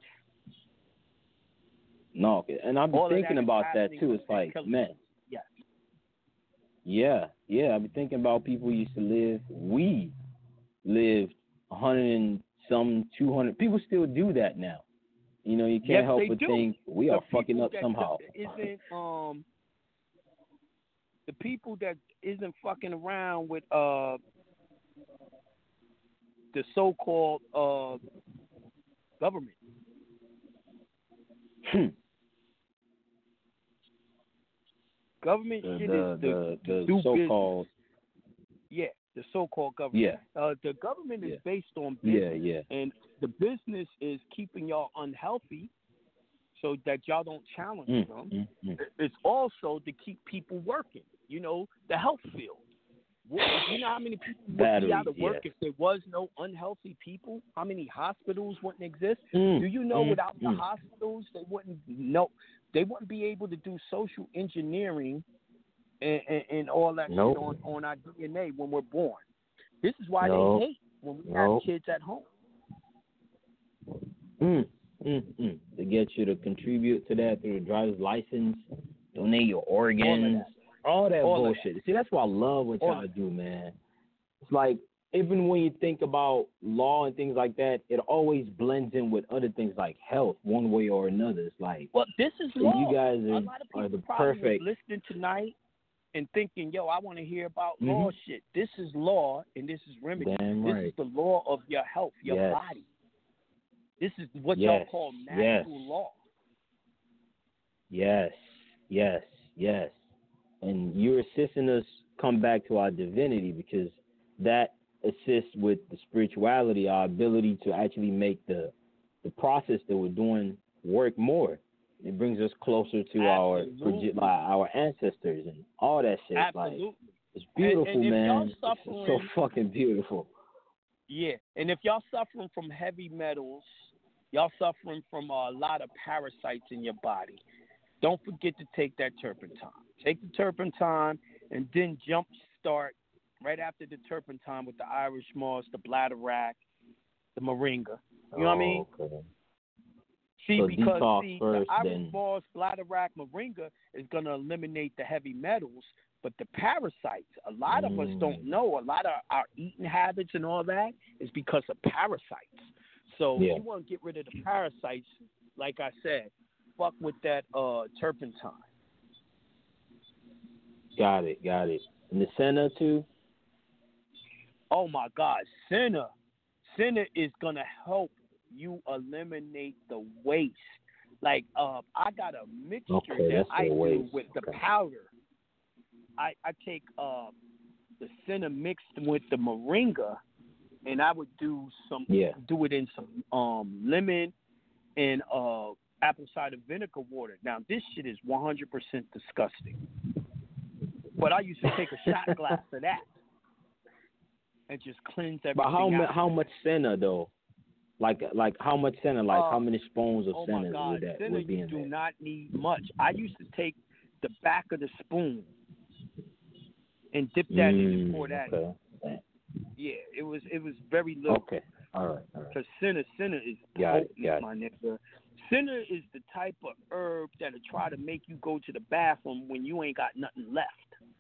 S11: No, and I've been
S8: All of that
S11: thinking
S8: is
S11: about that
S8: happening
S11: too.
S8: with
S11: It's
S8: that
S11: like,
S8: killing.
S11: man,
S8: Yes.
S11: yeah, yeah. I've been thinking about people who used to live. We lived a hundred and some, two hundred. People still do that now. You know, you can't
S8: Yes,
S11: help
S8: they
S11: but
S8: do.
S11: think we
S8: The
S11: are fucking
S8: people
S11: up
S8: that
S11: somehow.
S8: Isn't um the people that isn't fucking around with uh the so-called uh government.
S11: Hmm.
S8: Government
S11: The
S8: shit
S11: the
S8: is the,
S11: the,
S8: to
S11: the
S8: do
S11: so-called
S8: business. Yeah, the so-called government.
S11: yeah
S8: Uh, the government is
S11: Yeah.
S8: based on
S11: yeah
S8: business,
S11: yeah
S8: and the business is keeping y'all unhealthy so that y'all don't challenge
S11: mm,
S8: them.
S11: mm, mm.
S8: It's also to keep people working. You know, the health field. What, you know how many people would
S11: Batteries,
S8: be out of work
S11: yes.
S8: if there was no unhealthy people? How many hospitals wouldn't exist?
S11: Mm,
S8: Do you know
S11: mm,
S8: without the
S11: mm.
S8: hospitals, they wouldn't know, they wouldn't be able to do social engineering and, and, and all that
S11: Nope.
S8: shit on, on our D N A when we're born. This is why
S11: Nope.
S8: they hate when we
S11: Nope.
S8: have kids at home.
S11: Mm, mm, mm. To get you to contribute to that through the driver's license, donate your organs, all that,
S8: All of
S11: bullshit. See, that's why I love what
S8: All
S11: y'all
S8: of
S11: do, man. It's like, even when you think about law and things like that, it always blends in with other things like health, one way or another. It's like,
S8: Well, this is
S11: so
S8: law.
S11: you guys
S8: A
S11: are,
S8: lot of
S11: are
S8: people
S11: the
S8: probably
S11: perfect.
S8: was listening tonight and thinking, yo, I want to hear about
S11: Mhm.
S8: law shit. This is law, and this is remedy.
S11: Damn
S8: this
S11: right.
S8: is the law of your health, your
S11: Yes.
S8: body. This is what
S11: Yes.
S8: y'all call natural
S11: Yes.
S8: law.
S11: Yes, yes, yes. And you're assisting us come back to our divinity because that assists with the spirituality, our ability to actually make the the process that we're doing work more. It brings us closer to our
S8: Absolutely.
S11: proge- our ancestors and all that shit.
S8: Absolutely.
S11: Like, it's beautiful,
S8: And- and if
S11: man.
S8: y'all
S11: It's
S8: suffering-
S11: so fucking beautiful.
S8: Yeah, and if y'all suffering from heavy metals, y'all suffering from a lot of parasites in your body, don't forget to take that turpentine. Take the turpentine and then jump start right after the turpentine with the Irish moss, the Bladderwrack, the Moringa. You know what I mean?
S11: Oh, okay.
S8: See,
S11: So
S8: because
S11: detox
S8: see,
S11: first,
S8: the Irish
S11: then-
S8: moss, Bladderwrack, Moringa is going to eliminate the heavy metals, but the parasites, a lot of us
S11: Mm.
S8: don't know. A lot of our eating habits and all that is because of parasites. So
S11: Yeah.
S8: you want to get rid of the parasites, like I said, fuck with that uh, turpentine.
S11: Got it, got it. And the Senna too?
S8: Oh my God, Senna. Senna is gonna help you eliminate the waste. Like, uh, I got a mixture
S11: Okay,
S8: that
S11: that's
S8: I
S11: the
S8: do
S11: waste.
S8: with the
S11: Okay.
S8: powder. I, I take uh, the Senna mixed with the moringa, and I would do some
S11: Yeah.
S8: do it in some um, lemon and uh, apple cider vinegar water. Now this shit is one hundred percent disgusting, but I used to take a shot glass of that and just cleanse everything
S11: But how mu-
S8: out.
S11: how much Senna though? Like like how much Senna? Like
S8: Uh,
S11: how many spoons of
S8: oh
S11: Senna
S8: my God,
S11: would that
S8: Senna,
S11: would be
S8: you
S11: in
S8: do
S11: there?
S8: not need much. I used to take the back of the spoon and dip that in and pour
S11: Mm,
S8: that.
S11: okay.
S8: in. Yeah, it was it was very little.
S11: Okay. All right. All right.
S8: Because Senna, Senna is
S11: Got it,
S8: potent,
S11: got it.
S8: my nigga. Senna is the type of herb that'll try to make you go to the bathroom when you ain't got nothing left.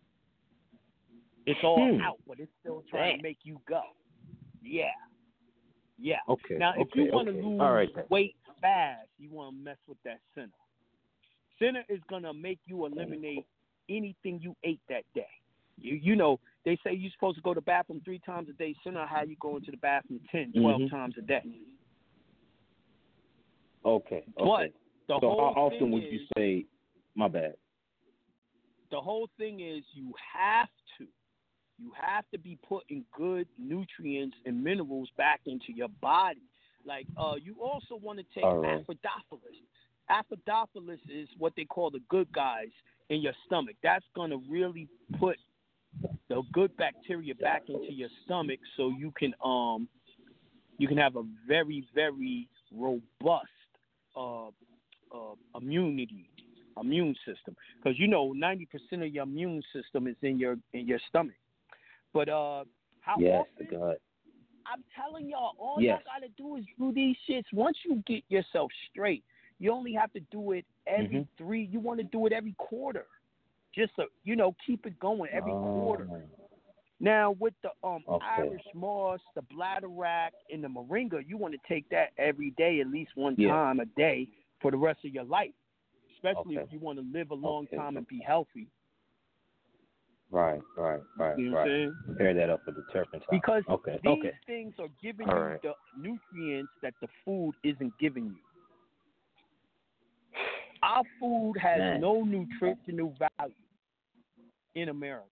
S8: It's all
S11: Hmm.
S8: out, but it's still trying
S11: Damn.
S8: to make you go. Yeah. Yeah.
S11: Okay.
S8: Now, if
S11: okay,
S8: you want to
S11: okay.
S8: lose
S11: All right then.
S8: weight fast, you want to mess with that Senna. Senna is going to make you eliminate anything you ate that day. You you know, they say you're supposed to go to the bathroom three times a day. Senna, how you go into the bathroom ten, twelve
S11: Mhm.
S8: times a day.
S11: Okay.
S8: But
S11: Okay.
S8: the
S11: So
S8: whole
S11: how often
S8: thing
S11: would
S8: is,
S11: you say? My bad.
S8: the whole thing is you have to, you have to be putting good nutrients and minerals back into your body. Like, uh, you also want to take
S11: All right.
S8: acidophilus. Acidophilus is what they call the good guys in your stomach. That's going to really put the good bacteria back into your stomach, so you can um you can have a very very robust uh, uh, immunity immune system, because you know ninety percent of your immune system is in your in your stomach. But uh, how
S11: Yes,
S8: often?
S11: the God.
S8: I'm telling y'all, all
S11: Yes.
S8: y'all gotta do is do these shits. Once you get yourself straight, you only have to do it every
S11: Mhm.
S8: three. You want to do it every quarter, just so you know, keep it going every quarter.
S11: Oh.
S8: Now with the um
S11: Okay.
S8: Irish moss, the bladderwrack, and the moringa, you want to take that every day, at least one
S11: Yeah.
S8: time a day for the rest of your life. Especially
S11: Okay.
S8: if you want to live a long
S11: Okay.
S8: time and be healthy.
S11: Right. Right. Right.
S8: You know what
S11: right.
S8: I'm saying?
S11: Pair that up with the turpentine.
S8: Because
S11: okay.
S8: these
S11: okay.
S8: things are giving
S11: All
S8: you
S11: right.
S8: the nutrients that the food isn't giving you. Our food has
S11: Man.
S8: no nutritional value in America.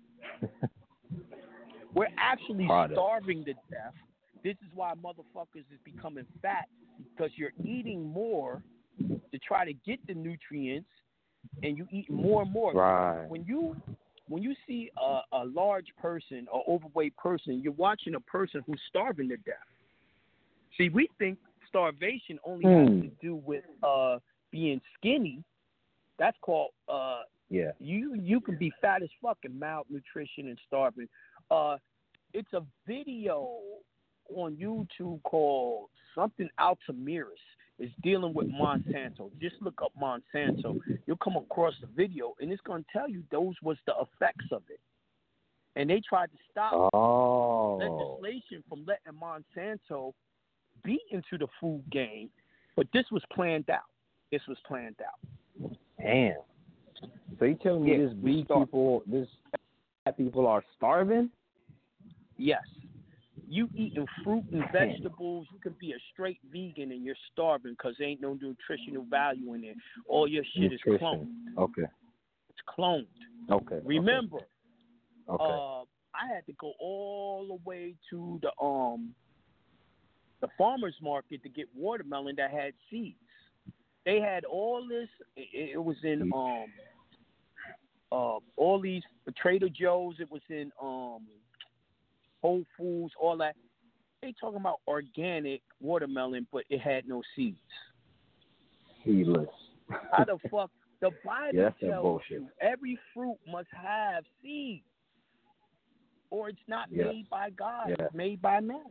S8: We're actually
S11: Product.
S8: starving to death. This is why motherfuckers is becoming fat, because you're eating more to try to get the nutrients, and you eat more and more.
S11: Right.
S8: When you when you see a, a large person or overweight person, you're watching a person who's starving to death. See, we think starvation only has
S11: Hmm.
S8: to do with uh, being skinny. That's called uh,
S11: Yeah.
S8: you you can be fat as fuck and malnutrition and starving. Uh, it's a video on YouTube called something Altamirus. It's dealing with Monsanto. Just look up Monsanto. You'll come across the video, and it's going to tell you those was the effects of it. And they tried to stop
S11: Oh.
S8: legislation from letting Monsanto be into the food game, but this was planned out. This was planned out.
S11: Damn. So you telling me
S8: Yeah,
S11: this
S8: we
S11: bee
S8: starving.
S11: people, this fat people are starving?
S8: Yes. You eating fruit and vegetables, you can be a straight vegan and you're starving because there ain't no nutritional value in it. All your shit is cloned.
S11: Nutrition. Okay.
S8: It's cloned.
S11: Okay.
S8: Remember,
S11: Okay.
S8: uh, I had to go all the way to the um the farmer's market to get watermelon that had seeds. They had all this. It, it was in um uh all these Trader Joe's. It was in um Whole Foods. All that. They talking about organic watermelon, but it had no seeds.
S11: Seedless.
S8: How the fuck? The Bible
S11: Yeah, that's that
S8: tells
S11: bullshit.
S8: you every fruit must have seeds, or it's not
S11: Yeah.
S8: made by God.
S11: Yeah.
S8: It's made by man.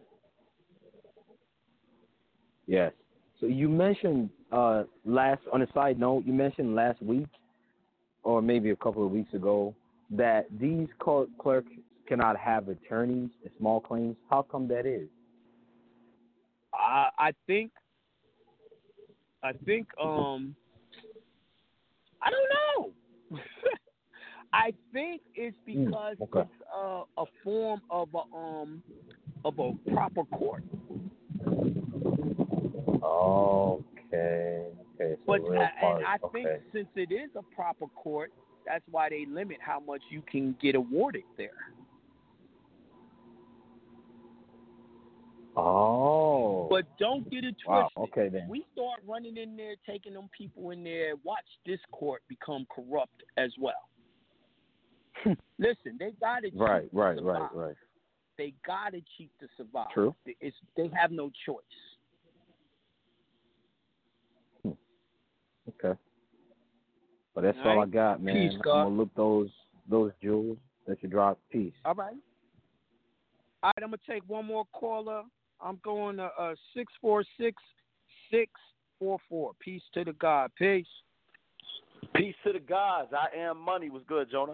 S11: Yes. So you mentioned uh, last, on a side note, you mentioned last week, or maybe a couple of weeks ago, that these court clerks cannot have attorneys in small claims. How come that is?
S8: I I think I think um I don't know. I think it's because
S11: Mm, okay.
S8: it's uh, a form of a um of a proper court.
S11: Okay. Okay. So
S8: But
S11: real
S8: uh, and
S11: part.
S8: I
S11: Okay.
S8: think since it is a proper court, that's why they limit how much you can get awarded there.
S11: Oh.
S8: But don't get it twisted.
S11: Wow. Okay then.
S8: We start running in there, taking them people in there. Watch this court become corrupt as well. Listen, they got to cheat
S11: Right.
S8: to
S11: Right.
S8: survive.
S11: Right. Right.
S8: They got to cheat to survive.
S11: True.
S8: It's, they have no choice.
S11: Okay. But that's
S8: all,
S11: all
S8: right.
S11: I got, man.
S8: Peace,
S11: I'm
S8: God.
S11: gonna look those those jewels that you dropped. Peace.
S8: All right. All right, I'm going to take one more caller. I'm going to uh, six four six, six four four. Peace to the God. Peace.
S12: Peace to the gods. I am money. Was good, Jonah.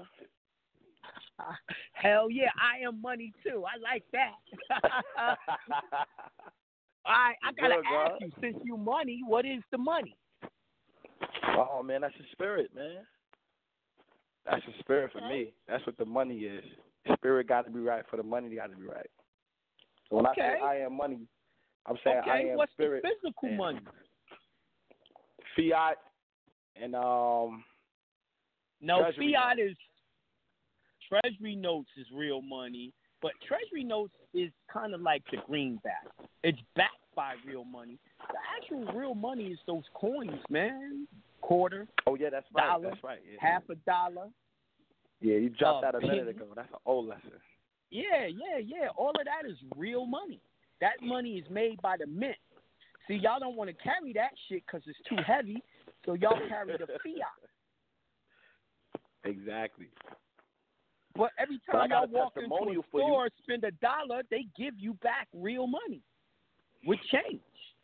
S8: Hell yeah, I am money too. I like that. All right, I got to
S12: Good,
S8: ask
S12: God.
S8: you, since you money, what is the money?
S12: Oh, man, that's the spirit, man. That's the spirit for me. That's what the money is. Spirit got to be right for the money got to be right. So when
S8: Okay.
S12: I say I am money, I'm saying
S8: Okay,
S12: I am
S8: what's
S12: spirit.
S8: the physical
S12: and
S8: money?
S12: Fiat and um.
S8: No,
S12: treasury
S8: fiat
S12: notes.
S8: is treasury notes is real money, but treasury notes is kind of like the greenback. It's backed by real money. The actual real money is those coins, man. Quarter.
S12: Oh yeah, that's right.
S8: Dollar,
S12: That's right. Yeah.
S8: half a dollar.
S12: Yeah, you dropped
S8: uh,
S12: that a minute
S8: penny.
S12: ago. That's an old lesson.
S8: Yeah, yeah, yeah. All of that is real money. That money is made by the mint. See, y'all don't want to carry that shit because it's too heavy, so y'all carry the fiat.
S12: Exactly.
S8: But every
S12: But I
S8: time
S12: got
S8: y'all
S12: a
S8: walk into a
S12: testimonial for you.
S8: store, spend a dollar, they give you back real money with change.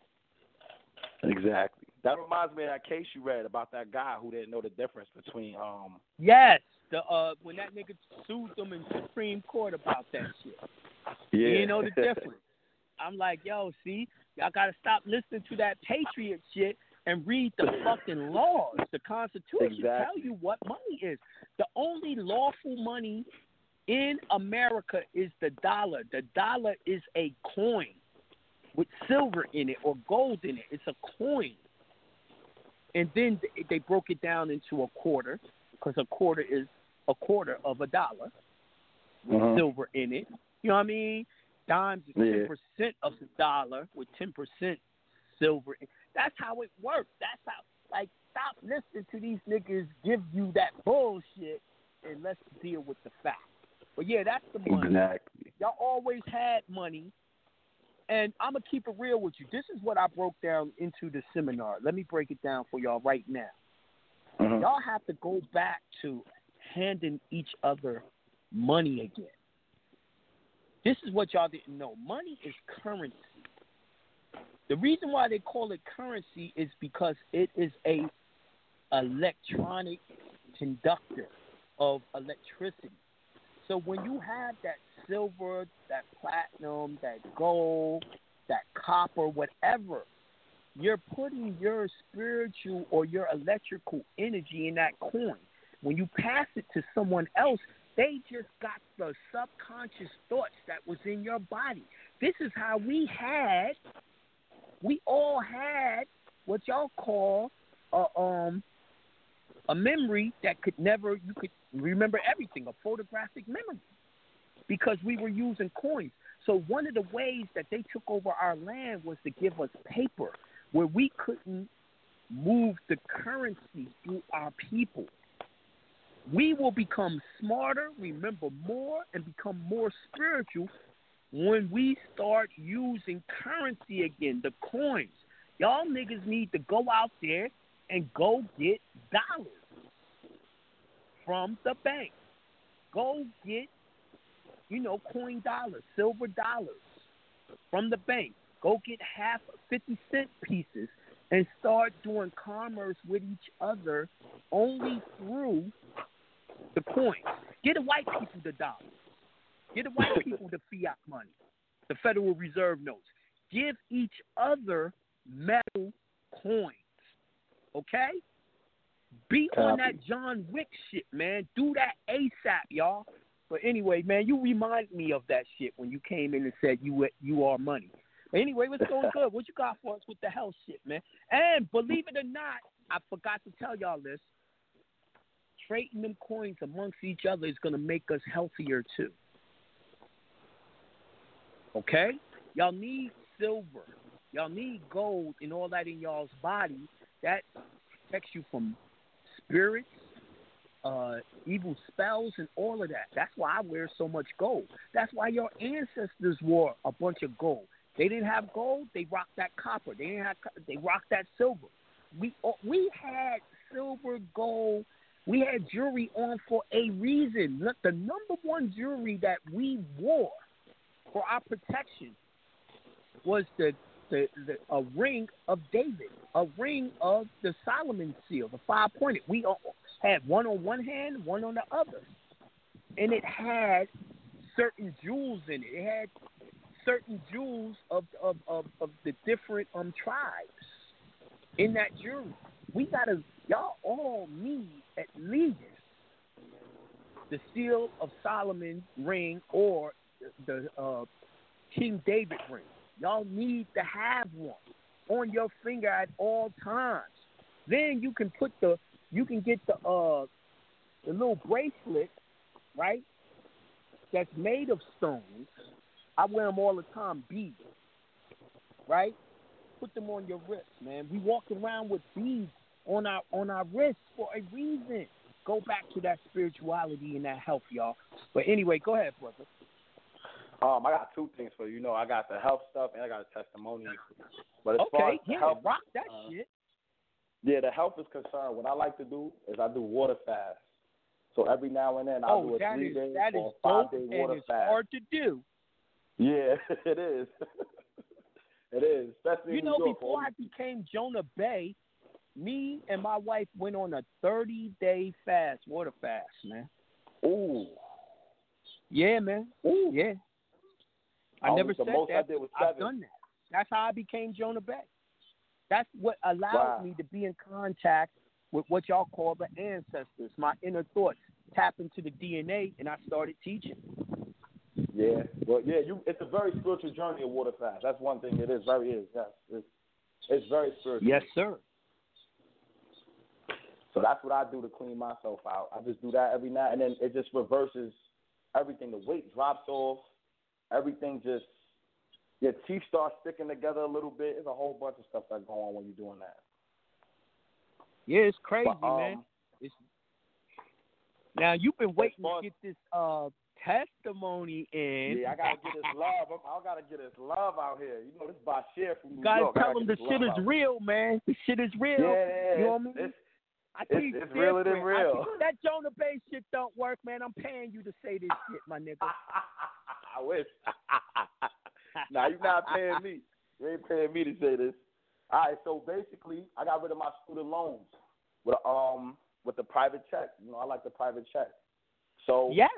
S12: Exactly. That reminds me of that case you read about that guy who didn't know the difference between um.
S8: Yes, the uh when that nigga sued them in Supreme Court about that shit.
S12: Yeah.
S8: You know the difference. I'm like, yo, see, y'all gotta stop listening to that patriot shit and read the fucking laws. The Constitution
S12: Exactly.
S8: tell you what money is. The only lawful money in America is the dollar. The dollar is a coin with silver in it or gold in it. It's a coin. And then they broke it down into a quarter because a quarter is a quarter of a dollar with
S12: Uh-huh.
S8: silver in it. You know what I mean? Dimes is
S12: Yeah.
S8: ten percent of the dollar with ten percent silver. That's how it works. That's how, like, stop listening to these niggas give you that bullshit and let's deal with the facts. But yeah, that's the money.
S12: Exactly.
S8: Y'all always had money. And I'm going to keep it real with you. This is what I broke down into the seminar. Let me break it down for y'all right now.
S12: Uh-huh.
S8: Y'all have to go back to handing each other money again. This is what y'all didn't know. Money is currency. The reason why they call it currency is because it is a electronic conductor of electricity. So when you have that silver, that platinum, that gold, that copper, whatever, you're putting your spiritual or your electrical energy in that coin. When you pass it to someone else, they just got the subconscious thoughts that was in your body. This is how we had, we all had what y'all call a, um, a memory that could never, you could remember everything, a photographic memory, because we were using coins. So one of the ways that they took over our land was to give us paper where we couldn't move the currency through our people. We will become smarter, remember more, and become more spiritual when we start using currency again, the coins. Y'all niggas need to go out there and go get dollars from the bank. Go get, you know, coin dollars, silver dollars from the bank. Go get half fifty cent pieces and start doing commerce with each other only through the coins. Get the white people the dollars. Get the white people the fiat money, the Federal Reserve notes. Give each other metal coins. Okay? Be
S12: Copy.
S8: on that John Wick shit, man. Do that ASAP, y'all. But anyway, man, you remind me of that shit when you came in and said you you are money. But anyway, what's going good? What you got for us with the health shit, man? And believe it or not, I forgot to tell y'all this. Trading them coins amongst each other is going to make us healthier too. Okay? Y'all need silver. Y'all need gold and all that in y'all's body. That protects you from spirits, uh, evil spells, and all of that. That's why I wear so much gold. That's why your ancestors wore a bunch of gold. They didn't have gold. They rocked that copper. They didn't have. They rocked that silver. We we had silver, gold. We had jewelry on for a reason. Look, the number one jewelry that we wore for our protection was the the, the a ring of David, a ring of the Solomon seal, the five pointed. We all had one on one hand, one on the other, and it had certain jewels in it. It had certain jewels of of, of, of the different um tribes in that jewelry. We gotta, y'all all need at least the seal of Solomon ring or the uh, King David ring. Y'all need to have one on your finger at all times. Then you can put the, you can get the uh the little bracelet, right? That's made of stones. I wear them all the time, beads, right? Put them on your wrist, man. We walk around with beads on our on our wrists for a reason. Go back to that spirituality and that health, y'all. But anyway, go ahead, brother.
S12: Um, I got two things for you. You know, I got the health stuff and I got a testimony. But as far
S8: Okay,
S12: as the
S8: yeah,
S12: health,
S8: rock that
S12: uh,
S8: shit.
S12: Yeah, the health is concerned. What I like to do is I do water fast. So every now and then I'll
S8: Oh,
S12: do a
S8: that
S12: three
S8: is
S12: day
S8: that
S12: or
S8: is
S12: five
S8: dope,
S12: day
S8: and
S12: water
S8: it's
S12: fast.
S8: hard to do.
S12: Yeah, it is. It is, especially
S8: You
S12: in
S8: know,
S12: New York.
S8: before I became Jonah Bay, me and my wife went on a thirty day fast, water fast, man.
S12: Ooh.
S8: Yeah, man.
S12: Ooh.
S8: Yeah. I
S12: Only
S8: never
S12: the
S8: said
S12: most
S8: that.
S12: I did was
S8: I've
S12: seven.
S8: done that. That's how I became Jonah Bay. That's what allowed
S12: Wow.
S8: me to be in contact with what y'all call the ancestors, my inner thoughts. Tap into the D N A, and I started teaching.
S12: Yeah, well, yeah, you. It's a very spiritual journey of water fast. That's one thing. It is very is. Yes, it's, it's very spiritual.
S8: Yes, sir.
S12: So that's what I do to clean myself out. I just do that every night, and then it just reverses everything. The weight drops off. Everything just, your teeth start sticking together a little bit. There's a whole bunch of stuff that go on when you're doing that.
S8: Yeah, it's crazy,
S12: But, um,
S8: man. It's, now you've been waiting
S12: far-
S8: to get this uh testimony in.
S12: Yeah, I gotta get this love. I, I gotta get this love out here. You know, this is Bashir from New
S8: Gotta
S12: York. I
S8: tell
S12: gotta
S8: them
S12: get
S8: the
S12: this
S8: shit
S12: love
S8: is
S12: out.
S8: real, man. The shit is real.
S12: Yeah,
S8: you know what I mean?
S12: it's,
S8: I
S12: it's,
S8: teach
S12: it's realer than
S8: different. I
S12: real.
S8: teach- that Jonah Bay shit don't work, man. I'm paying you to say this shit, my nigga.
S12: I wish. Nah, you're not paying me. You ain't paying me to say this. All right, so basically, I got rid of my student loans with um with the private check. You know, I like the private check. So
S8: Yeah.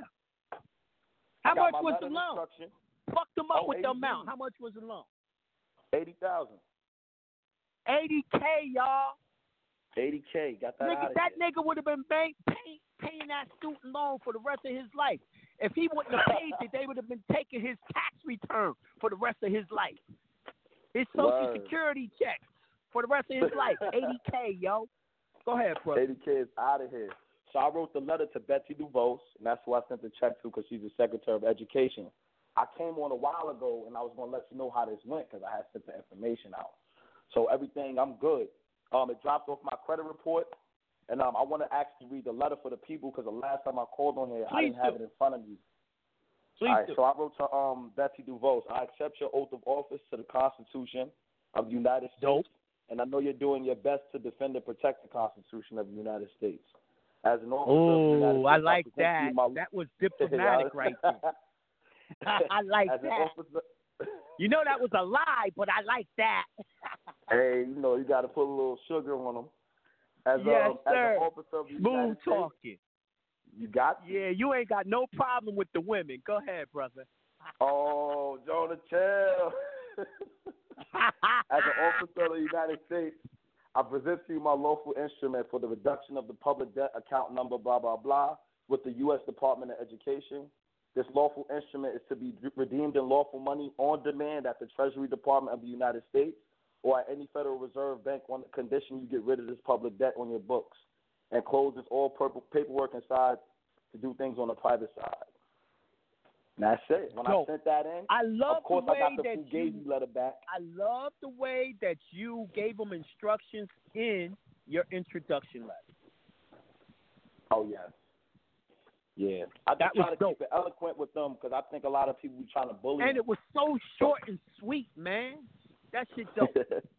S12: I
S8: How
S12: got
S8: much
S12: my
S8: was
S12: letter
S8: the
S12: of
S8: loan?
S12: instruction,
S8: Fuck them up
S12: Oh,
S8: with the
S12: eighty
S8: amount.
S12: G's.
S8: How much was the loan?
S12: eighty thousand.
S8: eighty K, y'all.
S12: eighty K. Got that
S8: Nigga,
S12: out of
S8: that
S12: here.
S8: nigga would have been pay, pay, paying that student loan for the rest of his life. If he wouldn't have paid it, they would have been taking his tax return for the rest of his life. His Social
S12: Word.
S8: Security checks for the rest of his life. eighty K, yo. Go ahead, bro.
S12: eighty K is out of here. So I wrote the letter to Betsy DuVos, and that's who I sent the check to because she's the Secretary of Education. I came on a while ago, and I was going to let you know how this went because I had sent the information out. So everything, I'm good. Um, it dropped off my credit report, and um, I want to actually read the letter for the people because the last time I called on here, I
S8: Please
S12: didn't have
S8: do.
S12: it in front of me.
S8: Please
S12: All right,
S8: do.
S12: so I wrote to um, Betsy DuVos. I accept your oath of office to the Constitution of the United States,
S8: Dope.
S12: and I know you're doing your best to defend and protect the Constitution of the United States. As an officer of the United
S8: Oh, I
S12: States,
S8: like
S12: present
S8: that.
S12: to you my-
S8: That was diplomatic right there. I like
S12: As an
S8: that.
S12: officer,
S8: You know that was a lie, but I like that.
S12: hey, you know, you got to put a little sugar on them. As,
S8: Yes,
S12: um, as
S8: sir.
S12: an officer of the
S8: Smooth
S12: United States,
S8: talking.
S12: you got to.
S8: Yeah, you ain't got no problem with the women. Go ahead, brother.
S12: Oh, Jonah, chill. As an officer of the United States, I present to you my lawful instrument for the reduction of the public debt account number, blah, blah, blah, with the U S Department of Education. This lawful instrument is to be redeemed in lawful money on demand at the Treasury Department of the United States or at any Federal Reserve Bank on the condition you get rid of this public debt on your books. And closes all paperwork inside to do things on the private side. And that's it. When
S8: so,
S12: I sent that in,
S8: I love
S12: of course
S8: the way
S12: I got the
S8: that
S12: Fugazi
S8: you,
S12: letter back.
S8: I love the way that you gave them instructions in your introduction letter.
S12: Oh, yes. Yeah. I just try to dope. keep it eloquent with them because I think a lot of people be trying to bully
S8: And
S12: them.
S8: it was so short and sweet, man. That shit dope.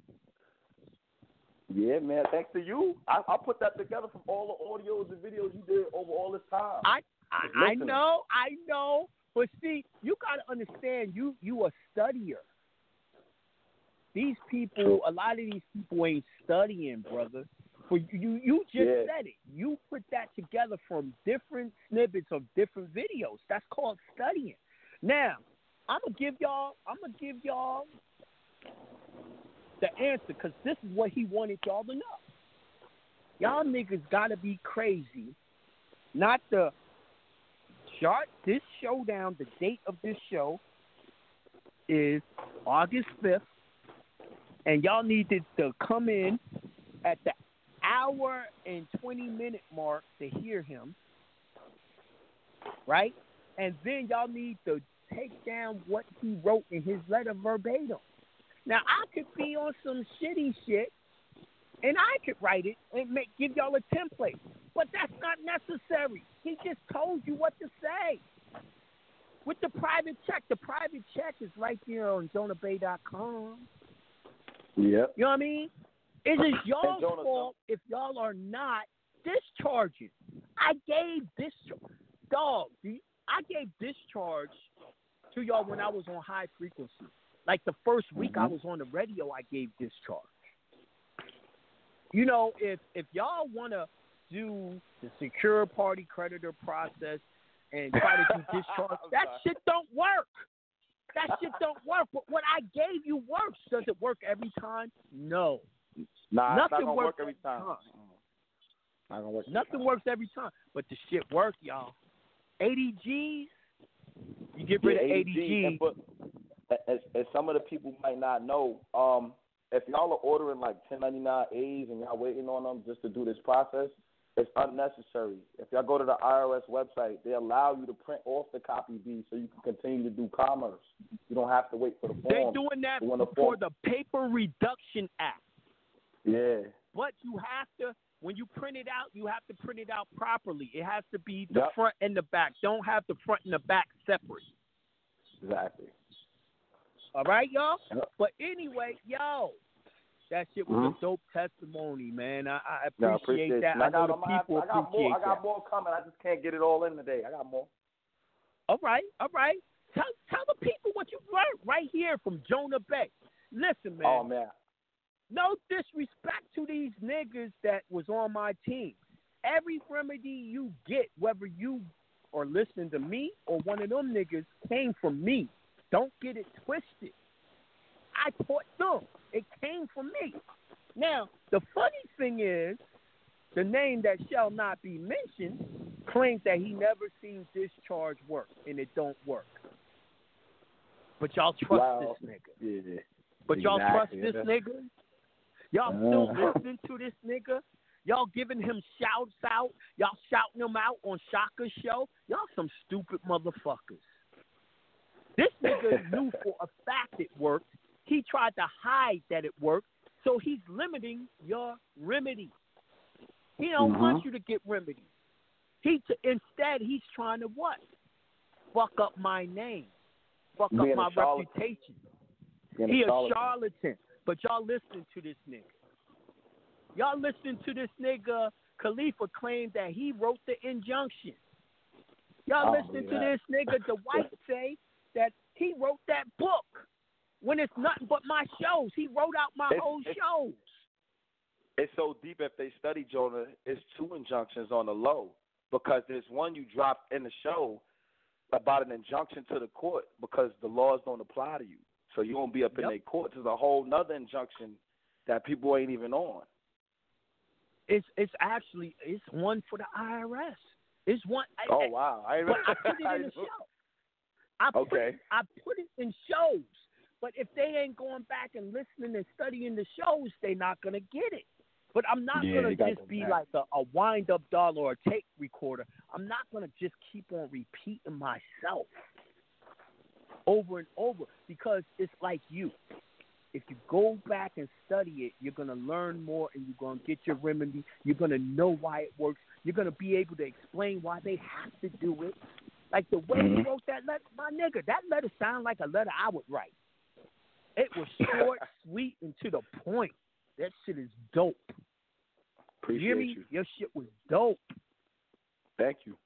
S12: Yeah, man. Thanks to you. I, I put that together from all the audios and videos you did over all this time.
S8: I I, I know, I know. But see, you got to understand, you you a studier. These people, a lot of these people ain't studying, brother. For you, you just
S12: yeah.
S8: said it. You put that together from different snippets of different videos. That's called studying. Now, I'm gonna give y'all. I'm gonna give y'all the answer because this is what he wanted y'all to know. Y'all niggas gotta be crazy, not to chart this show down. The date of this show is August fifth, and y'all needed to come in at the hour and twenty minute mark to hear him, right? And then y'all need to take down what he wrote in his letter verbatim. Now, I could be on some shitty shit, and I could write it and make give y'all a template, but that's not necessary. He just told you what to say. With the private check, the private check is right there on jonah bey dot com.
S12: Yep.
S8: You know what I mean? It is y'all's
S12: Jonah,
S8: fault if y'all are not discharging. I gave discharge. Dog, I gave discharge to y'all when I was on high frequency. Like the first week mm-hmm. I was on the radio, I gave discharge. You know, if if y'all want to do the secure party creditor process and try to do discharge, that shit don't work. That shit don't work. But what I gave you works. Does it work every time? No.
S12: Nah,
S8: Nothing
S12: it's not gonna
S8: works
S12: work every time. time. Not gonna work
S8: Nothing
S12: time.
S8: works every time. But the shit works, y'all. eighty G's, you get rid
S12: yeah,
S8: of eighty G's.
S12: And, but as, as some of the people might not know, um, if y'all are ordering like ten ninety-nine A's and y'all waiting on them just to do this process, it's unnecessary. If y'all go to the I R S website, they allow you to print off the copy B so you can continue to do commerce. You don't have to wait for the form.
S8: They're doing that
S12: for the,
S8: for the Paper Reduction Act.
S12: Yeah.
S8: But you have to, when you print it out, you have to print it out properly. It has to be the
S12: yep.
S8: front and the back. Don't have the front and the back separate.
S12: Exactly.
S8: All right, y'all?
S12: Yep.
S8: But anyway, yo, that shit was
S12: mm-hmm.
S8: a dope testimony, man. I, I appreciate
S12: no, appreciate
S8: that.
S12: I,
S8: I know
S12: got,
S8: the people
S12: I got
S8: appreciate
S12: more, I got
S8: that.
S12: more coming. I just can't get it all in today. I got more.
S8: All right, all right. Tell, tell the people what you learned right here from Jonah Bey. Listen, man.
S12: Oh, man.
S8: No disrespect to these niggas that was on my team. Every remedy you get, whether you are listening to me or one of them niggas, came from me. Don't get it twisted. I taught them. It came from me. Now, the funny thing is, the name that shall not be mentioned claims that he never seen discharge work, and it don't work. But y'all trust
S12: wow.
S8: this nigga.
S12: Yeah.
S8: But y'all
S12: exactly.
S8: trust this nigga? Y'all still listening to this nigga? Y'all giving him shouts out? Y'all shouting him out on Shaka's show? Y'all some stupid motherfuckers. This nigga knew for a fact it worked. He tried to hide that it worked, so he's limiting your remedy. He don't
S12: mm-hmm.
S8: want you to get remedy. He t- instead he's trying to what? Fuck up my name. Fuck
S12: Being
S8: up my
S12: charlatan.
S8: reputation.
S12: Being
S8: he
S12: a charlatan.
S8: a charlatan. But y'all listening to this nigga. Y'all listening to this nigga. Khalifa claimed that he wrote the injunction. Y'all listening to
S12: that.
S8: this nigga. The white say that he wrote that book. When it's nothing but my shows. He wrote out my
S12: it's,
S8: whole
S12: it's,
S8: shows.
S12: It's so deep if they study, Jonah, it's two injunctions on the low. Because there's one you dropped in the show about an injunction to the court because the laws don't apply to you. So you won't be up in
S8: yep.
S12: their courts. There's a whole nother injunction that people ain't even on.
S8: It's it's actually it's one for the I R S. It's one.
S12: Oh
S8: I,
S12: wow! I,
S8: but I put it in the show. I put
S12: okay.
S8: It, I put it in shows. But if they ain't going back and listening and studying the shows, they not gonna get it. But I'm not
S12: yeah,
S8: gonna just
S12: go
S8: be
S12: back.
S8: like a, a wind up doll or a tape recorder. I'm not gonna just keep on repeating myself over and over because it's like you. If you go back and study it, you're going to learn more and you're going to get your remedy. You're going to know why it works. You're going to be able to explain why they have to do it. Like the way
S12: mm-hmm.
S8: he wrote that letter, my nigga, that letter sounded like a letter I would write. It was short, sweet, and to the point. That shit is dope.
S12: Appreciate
S8: you. Hear me?
S12: you.
S8: Your shit was dope.
S12: Thank you.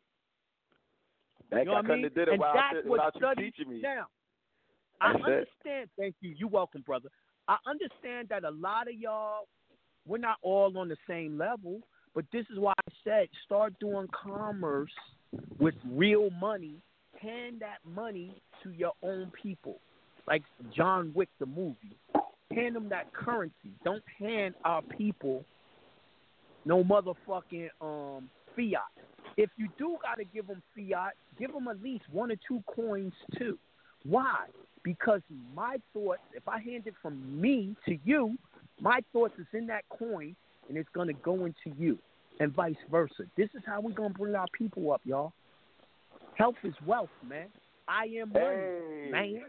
S12: Thank
S8: you know
S12: I couldn't
S8: mean?
S12: have did it
S8: and
S12: without,
S8: that's
S12: without you
S8: study,
S12: teaching me.
S8: Now, I
S12: That's
S8: understand.
S12: it.
S8: Thank you. You're welcome, brother. I understand that a lot of y'all, we're not all on the same level, but this is why I said start doing commerce with real money. Hand that money to your own people, like John Wick, the movie. Hand them that currency. Don't hand our people no motherfucking um, fiat. If you do got to give them fiat, give them at least one or two coins too. Why? Because my thoughts, if I hand it from me to you, my thoughts is in that coin, and it's going to go into you, and vice versa. This is how we're going to bring our people up, y'all. Health is wealth, man. I am money,
S12: hey.
S8: man.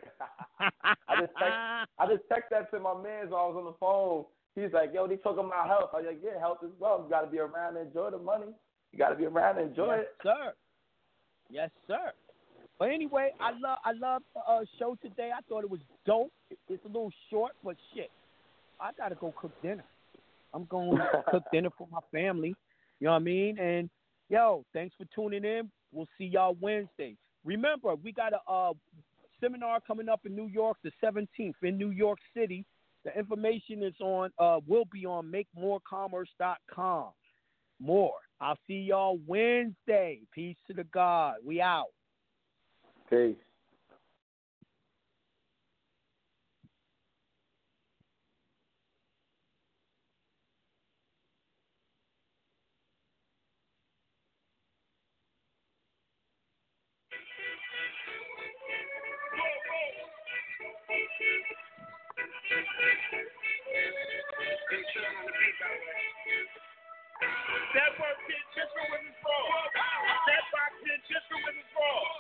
S12: I just text, I just text that to my man while I was on the phone. He's like, yo, they talking about health. I was like, yeah, health is wealth. You got to be around and enjoy the money. You got to be around and enjoy
S8: yes,
S12: it.
S8: Sir. Yes, sir. But anyway, I love I love the uh, show today. I thought it was dope. It's a little short, but shit, I gotta go cook dinner. I'm going to cook dinner for my family. You know what I mean? And yo, thanks for tuning in. We'll see y'all Wednesday. Remember, we got a uh, seminar coming up in New York, the seventeenth in New York City. The information is on uh, will be on make more commerce dot com. More. I'll see y'all Wednesday. Peace to the God. We out.
S12: Peace.
S7: That work hit just for when it's raw. That box hit just for when it's raw.